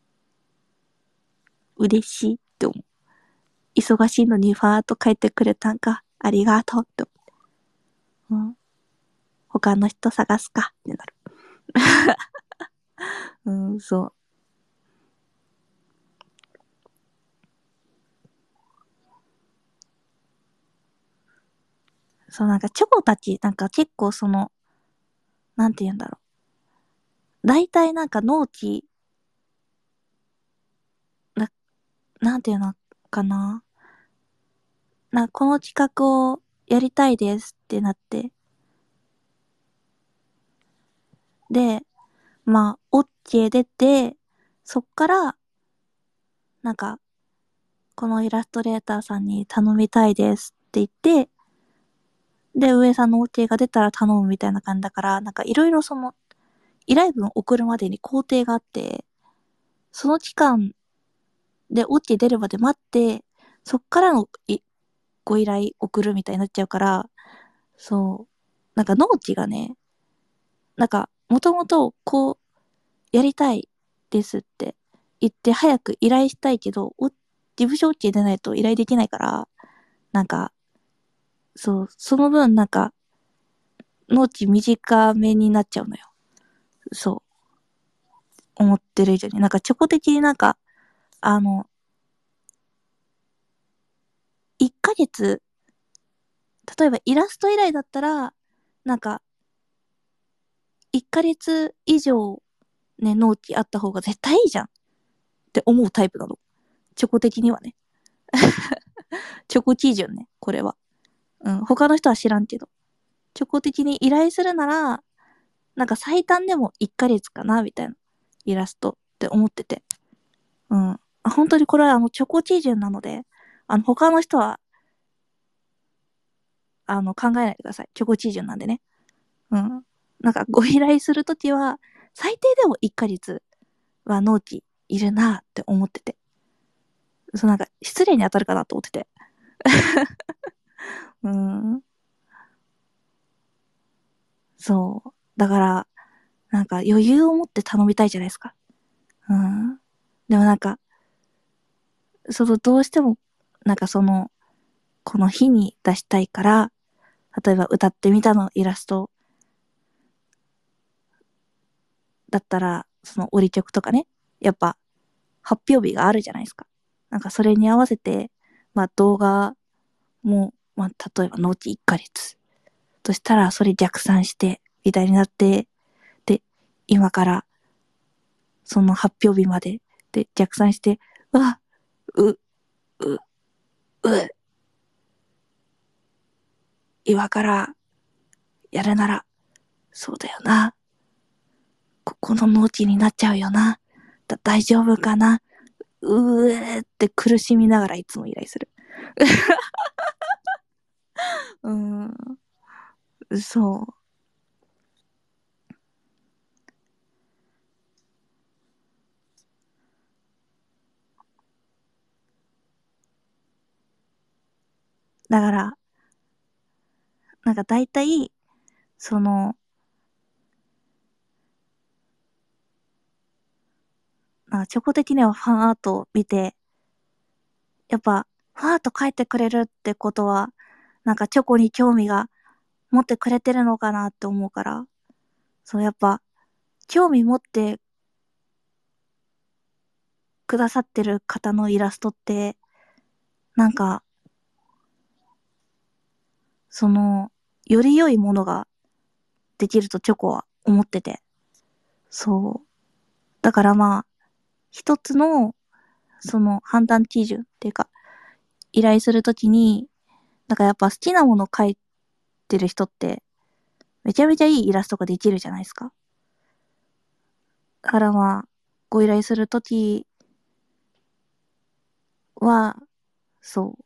嬉しいって思う。忙しいのにファーっと書いてくれたんか。ありがとうって思う。うん。他の人探すかってなる。うん、そう。そう、なんかチョコたち、なんか結構その、なんて言うんだろう。大体なんか納期、な、なんていうのかな。な、この企画をやりたいですってなって。で、まあ、OK 出て、そっから、なんか、このイラストレーターさんに頼みたいですって言って、で、上さんの OK が出たら頼むみたいな感じだから、なんかいろいろその、依頼文送るまでに工程があって、その期間で OK 出るまで待って、そっからのいご依頼送るみたいになっちゃうから、そう。なんか納期がね、なんか、もともとこう、やりたいですって言って早く依頼したいけど、お事務所 OK 出ないと依頼できないから、なんか、そう、その分なんか、納期短めになっちゃうのよ。そう、思ってる以上に。なんか、チョコ的になんか、あの、いっかげつ、例えばイラスト依頼だったら、なんか、いっかげつ以上ね、納期あった方が絶対いいじゃんって思うタイプなの。チョコ的にはね。チョコ基準ね、これは。 うん、他の人は知らんけど。チョコ的に依頼するなら、なんか最短でもいっかげつかな、みたいなイラストって思ってて。うん。本当にこれはあのチョコ基準なので、あの他の人は、あの考えないでください。チョコ基準なんでね。うん。なんかご依頼するときは、最低でもいっかげつは納期いるなって思ってて。そうなんか失礼に当たるかなと思ってて。うん。そう。だから、なんか余裕を持って頼みたいじゃないですか。うん。でもなんか、そのどうしても、なんかその、この日に出したいから、例えば歌ってみたのイラストだったら、その折り曲とかね、やっぱ発表日があるじゃないですか。なんかそれに合わせて、まあ動画も、まあ例えば納期いっかげつとしたら、それ逆算して、みたいになって、で、今からその発表日まで、で、逆算して、うわ、う、う、う、今からやるなら、そうだよな。ここの納期になっちゃうよな。だ大丈夫かな。うーって苦しみながらいつも依頼する。うーん、そう。だから、なんか大体、その、なんかチョコ的にはファンアートを見て、やっぱ、ファンアート描いてくれるってことは、なんかチョコに興味が持ってくれてるのかなって思うから、そう、やっぱ、興味持ってくださってる方のイラストって、なんか、その、より良いものができるとチョコは思ってて。そう。だからまあ、一つの、その判断基準っていうか、依頼するときに、なんかやっぱ好きなもの描いてる人って、めちゃめちゃいいイラストができるじゃないですか。だからまあ、ご依頼するときは、そう、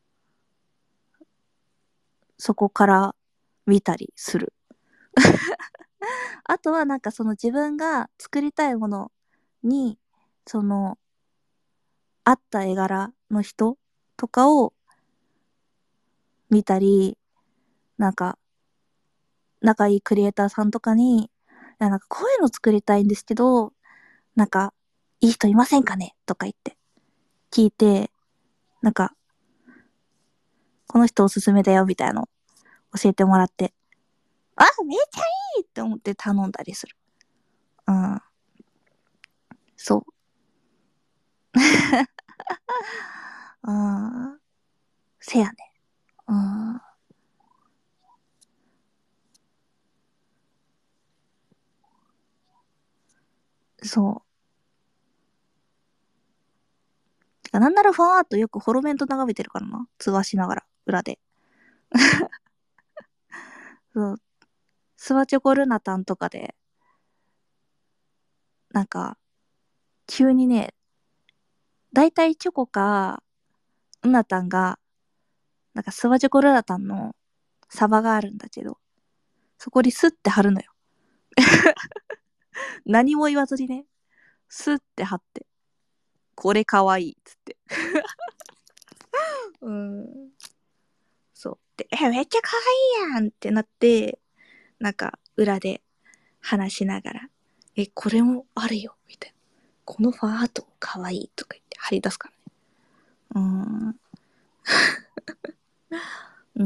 そこから見たりする。あとはなんかその自分が作りたいものに、その、合った絵柄の人とかを見たり、なんか、仲いいクリエイターさんとかに、いや、なんかこういうの作りたいんですけど、なんか、いい人いませんかねとか言って聞いて、なんか、この人おすすめだよみたいなの教えてもらって、あ、めっちゃいいって思って頼んだりする。うん。そう。うん。せやね。うん。そう。なんならファンアートよくホロメント眺めてるからな。通話しながら、裏で。そう。スワチョコルナタンとかで、なんか、急にね、だいたいチョコか、ルナタンが、なんかスワチョコルナタンのサバがあるんだけど、そこにスッて貼るのよ。何も言わずにね、スッて貼って、これかわいいっつって。うん。そう。で、え、めっちゃかわいいやんってなって、なんか裏で話しながら、え、これもあるよ、みたいな。このファートかわいいとか言って貼り出すからね。うーん。うん。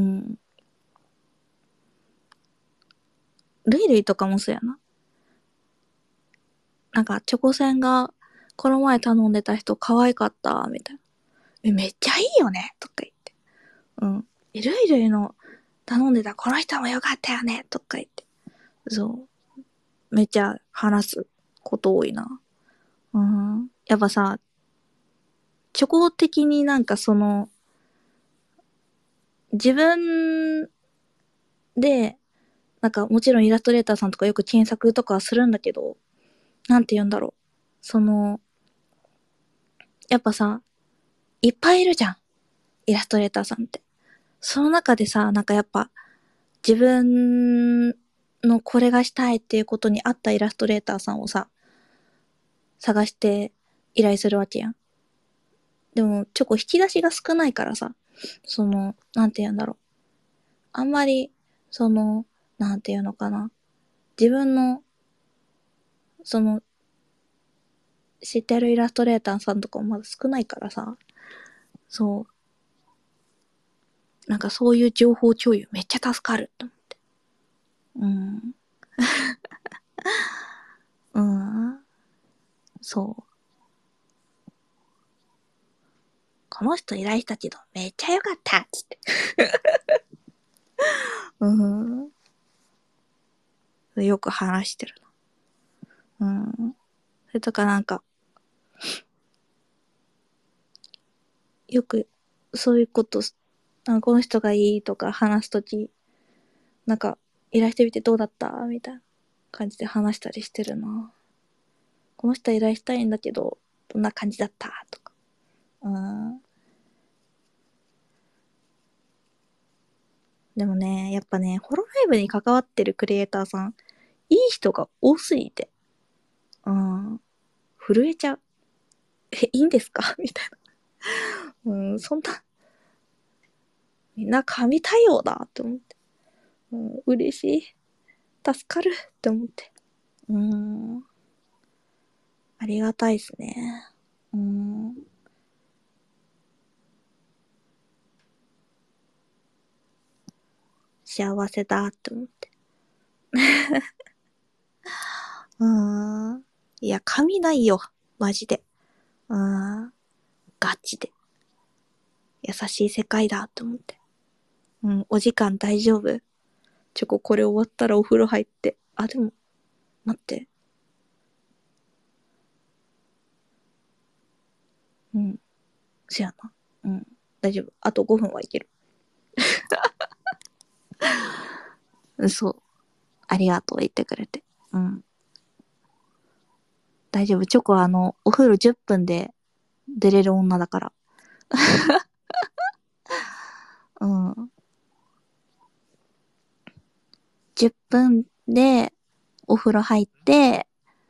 ルイルイとかもそうやな。なんか、チョコセンが、この前頼んでた人可愛かった、みたいな。え、めっちゃいいよね、とか言って。うん。え、ルイルイの頼んでたこの人もよかったよね、とか言って。そう。めっちゃ話すこと多いな。うん。やっぱさ、チョコ的になんかその、 自分で、なんかもちろんイラストレーターさんとかよく検索とかはするんだけど、なんて言うんだろう。その、やっぱさ、いっぱいいるじゃん。イラストレーターさんって。その中でさ、なんかやっぱ、自分のこれがしたいっていうことに合ったイラストレーターさんをさ、探して依頼するわけやん。でも、チョコ引き出しが少ないからさ、その、なんて言うんだろう。あんまり、その、なんて言うのかな。自分の、その、知ってるイラストレーターさんとかもまだ少ないからさ、そう、なんかそういう情報共有めっちゃ助かると思って。うん。うん。そう。この人依頼したけど、めっちゃ良かったっつって。うん。よく話してるな。うん。それとかなんか、よく、そういうこと、あこの人がいいとか話すとき、なんか、依頼してみてどうだったみたいな感じで話したりしてるな。この人依頼したいんだけど、どんな感じだったとか。うん。でもね、やっぱね、ホロライブに関わってるクリエイターさん、いい人が多すぎて。うん。震えちゃう。え、いいんですかみたいな。うん、そんな、みんな神対応だって思って。うん、嬉しい。助かるって思って。うん。ありがたいっすね。うん。幸せだって思って。うん。いや、神ないよ。マジで。うん。ガチで。優しい世界だって思って。うん、お時間大丈夫？チョコこれ終わったらお風呂入って。あ、でも、待って。うん。そやな。うん。大丈夫。あとごふんはいける。そう。ありがとう、言ってくれて。うん。大丈夫。チョコはあの、お風呂じゅっぷんで出れる女だから。うん。じゅっぷんでお風呂入って、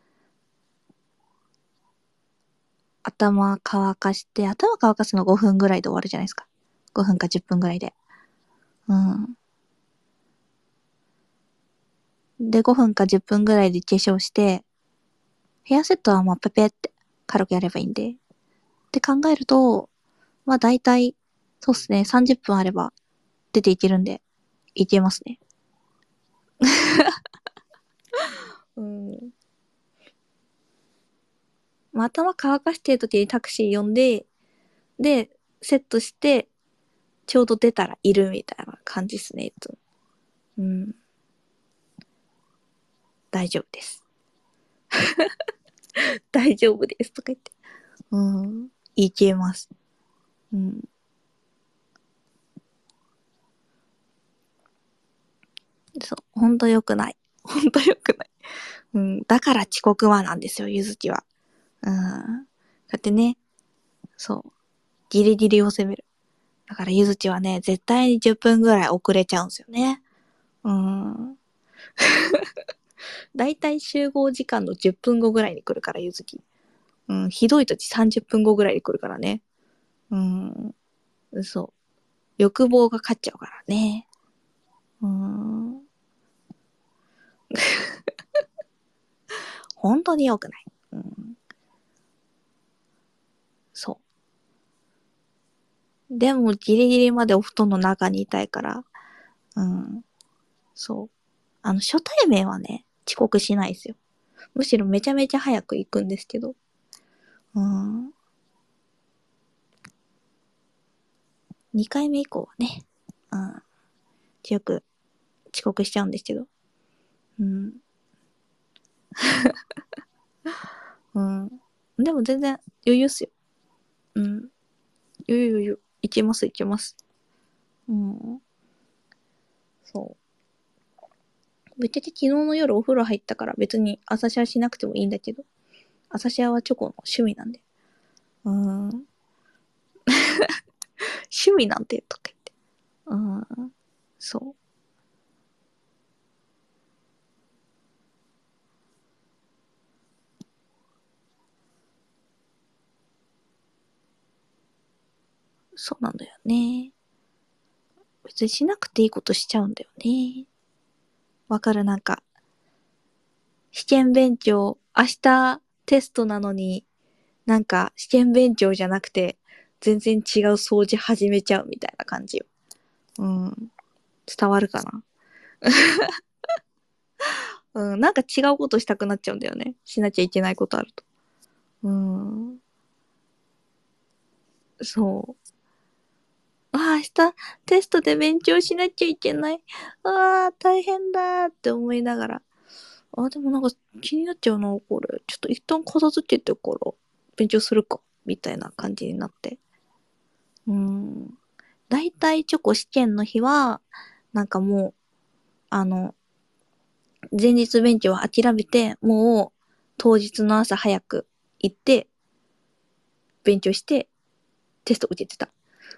頭乾かして、頭乾かすのごふんぐらいで終わるじゃないですか。ごふんかじゅっぷんぐらいで。うん。で、ごふんかじゅっぷんぐらいで化粧して、ヘアセットはまあペペって軽くやればいいんで。って考えると、まあ大体、そうっすね、さんじゅっぷんあれば出ていけるんで、いけますね。うん。まあ頭乾かしてる時にタクシー呼んで、で、セットして、ちょうど出たらいるみたいな感じっすね、いつも。うん。大丈夫です。大丈夫ですとか言って。うん。いけます。うん。そう。ほんと良くない。ほんと良くない。うん。だから遅刻はなんですよ、ゆずきは。うん。だってね、そう。ギリギリを攻める。だからゆずきはね、絶対にじゅっぷんぐらい遅れちゃうんですよね。うん。だいたい集合時間のじゅっぷんごぐらいに来るから、ゆずき。うん。ひどい時さんじゅっぷんごぐらいに来るからね。うん。そう。欲望が勝っちゃうからね。うーん。本当に良くない。うん。そう。でもギリギリまでお布団の中にいたいから、うん。そう。あの、初対面はね、遅刻しないですよ。むしろめちゃめちゃ早く行くんですけど。うん。にかいめ以降はね、うん。よく遅刻しちゃうんですけど。うん。うん。でも全然余裕っすよ。うん。余裕余裕。いけますいけます。 うん。そう。ぶっちゃけ昨日の夜お風呂入ったから別に朝シャワしなくてもいいんだけど、朝シャワはチョコの趣味なんで。うーん。趣味なんてとか言って。うーん。そう。そうなんだよね。別にしなくていいことしちゃうんだよね。わかる、なんか、試験勉強、明日テストなのに、なんか試験勉強じゃなくて、全然違う掃除始めちゃうみたいな感じよ。うん。伝わるかな。うん。なんか違うことしたくなっちゃうんだよね。しなきゃいけないことあると。うん。そう。ああ、明日テストで勉強しなきゃいけない。ああ、大変だーって思いながら。ああ、でもなんか気になっちゃうな、これ。ちょっと一旦片付けてから勉強するか。みたいな感じになって。うん。だいたいチョコ試験の日は、なんかもう、あの、前日勉強は諦めて、もう当日の朝早く行って、勉強してテスト受けてた。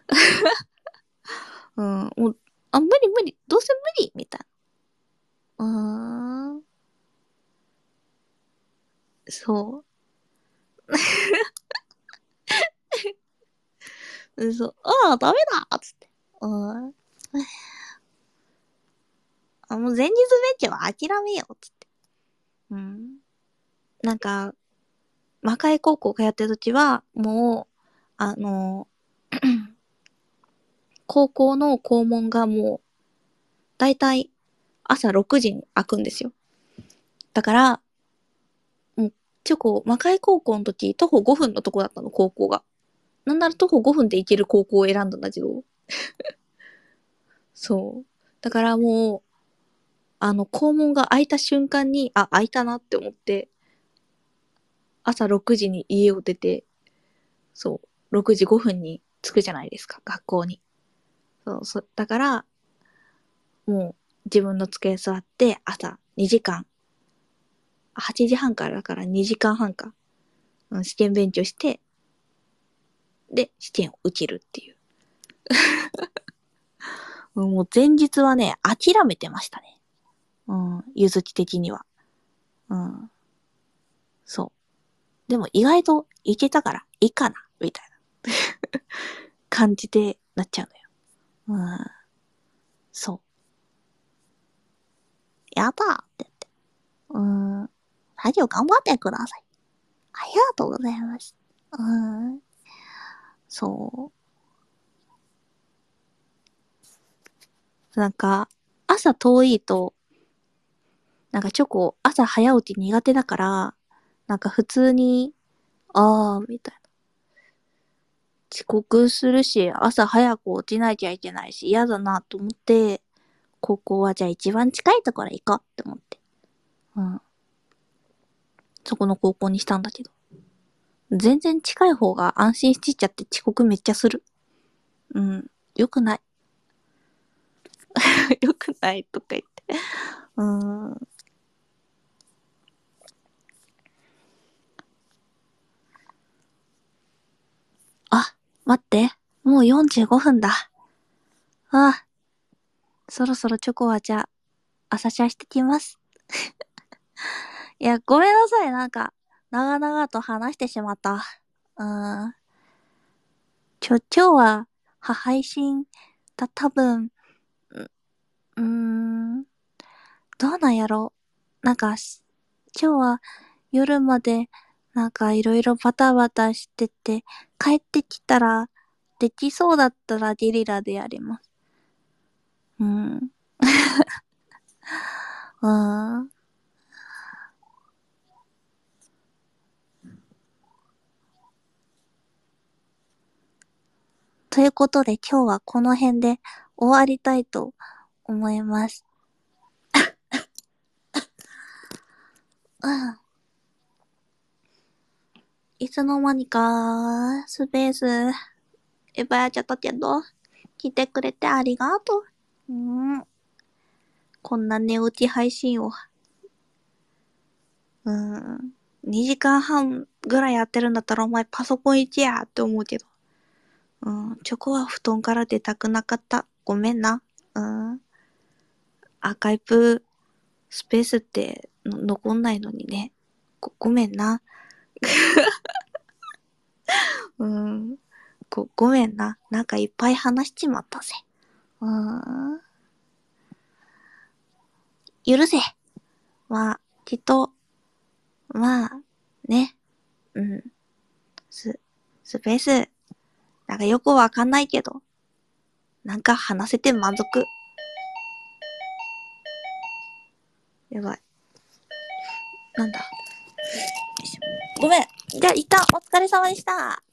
うん、もう、あ、無理無理、どうせ無理みたいな。うーん、そう。そう。ああ、ダメだつって。うん。あ、もう前日勉強は諦めようつって。うん。なんか、魔界高校通ってる時は、もう、あの、高校の校門がもう、だいたい朝ろくじに開くんですよ。だから、もう、チョコ、魔界高校の時、徒歩ごふんのとこだったの、高校が。なんなら徒歩ごふんで行ける高校を選んだんだけど、そう。だからもう、あの、校門が開いた瞬間に、あ、開いたなって思って、朝ろくじに家を出て、そう、ろくじごふんに着くじゃないですか、学校に。そう、そだから、もう、自分の机座って、朝にじかん、はちじはんからだからにじかんはんか、うん、試験勉強して、で、試験を受けるっていう。もう前日はね、諦めてましたね。うん、ゆずき的には。うん、そう。でも意外といけたからいいかな、みたいな感じでなっちゃうのよ。うん、そう。やったーって言って。うん、作業頑張ってください。ありがとうございます。うん、そう。なんか、朝遠いと、なんかチョコ朝早起き苦手だから、なんか普通に、あー、みたいな。遅刻するし、朝早く起きなきゃいけないし、嫌だなと思って、高校はじゃあ一番近いところ行こうって思って。うん。そこの高校にしたんだけど。全然近い方が安心しちゃって遅刻めっちゃする。うん。よくない。よくないとか言って。うーん。あ、待って。もうよんじゅうごふんだ。ああ、そろそろチョコはじゃあ、朝シャしてきます。いや、ごめんなさい。なんか、長々と話してしまった。うーん。ちょ、今日は、は、配信、た、多分、うーん、どうなんやろ。なんか、今日は夜まで、なんかいろいろバタバタしてて、帰ってきたら、できそうだったらゲリラでやります。うん。うん。ということで今日はこの辺で終わりたいと思います。うん。いつの間にか、スペース、いっぱいやっちゃったけど、 来てくれてありがとう。うん。こんな寝落ち配信を。うん。にじかんはんぐらいやってるんだったらお前パソコン行けやって思うけど。うん。チョコは布団から出たくなかった。ごめんな。うん。アーカイブスペースっての残んないのにね。ご、ごめんな。うん。ご、ごめんな。なんかいっぱい話しちまったぜ。うん。許せ。まあ、きっと、まあ、ね。うん。ス、スペース、なんかよくわかんないけど、なんか話せて満足。やばい。なんだ。よいしょ。ごめん。じゃあ、一旦お疲れ様でした。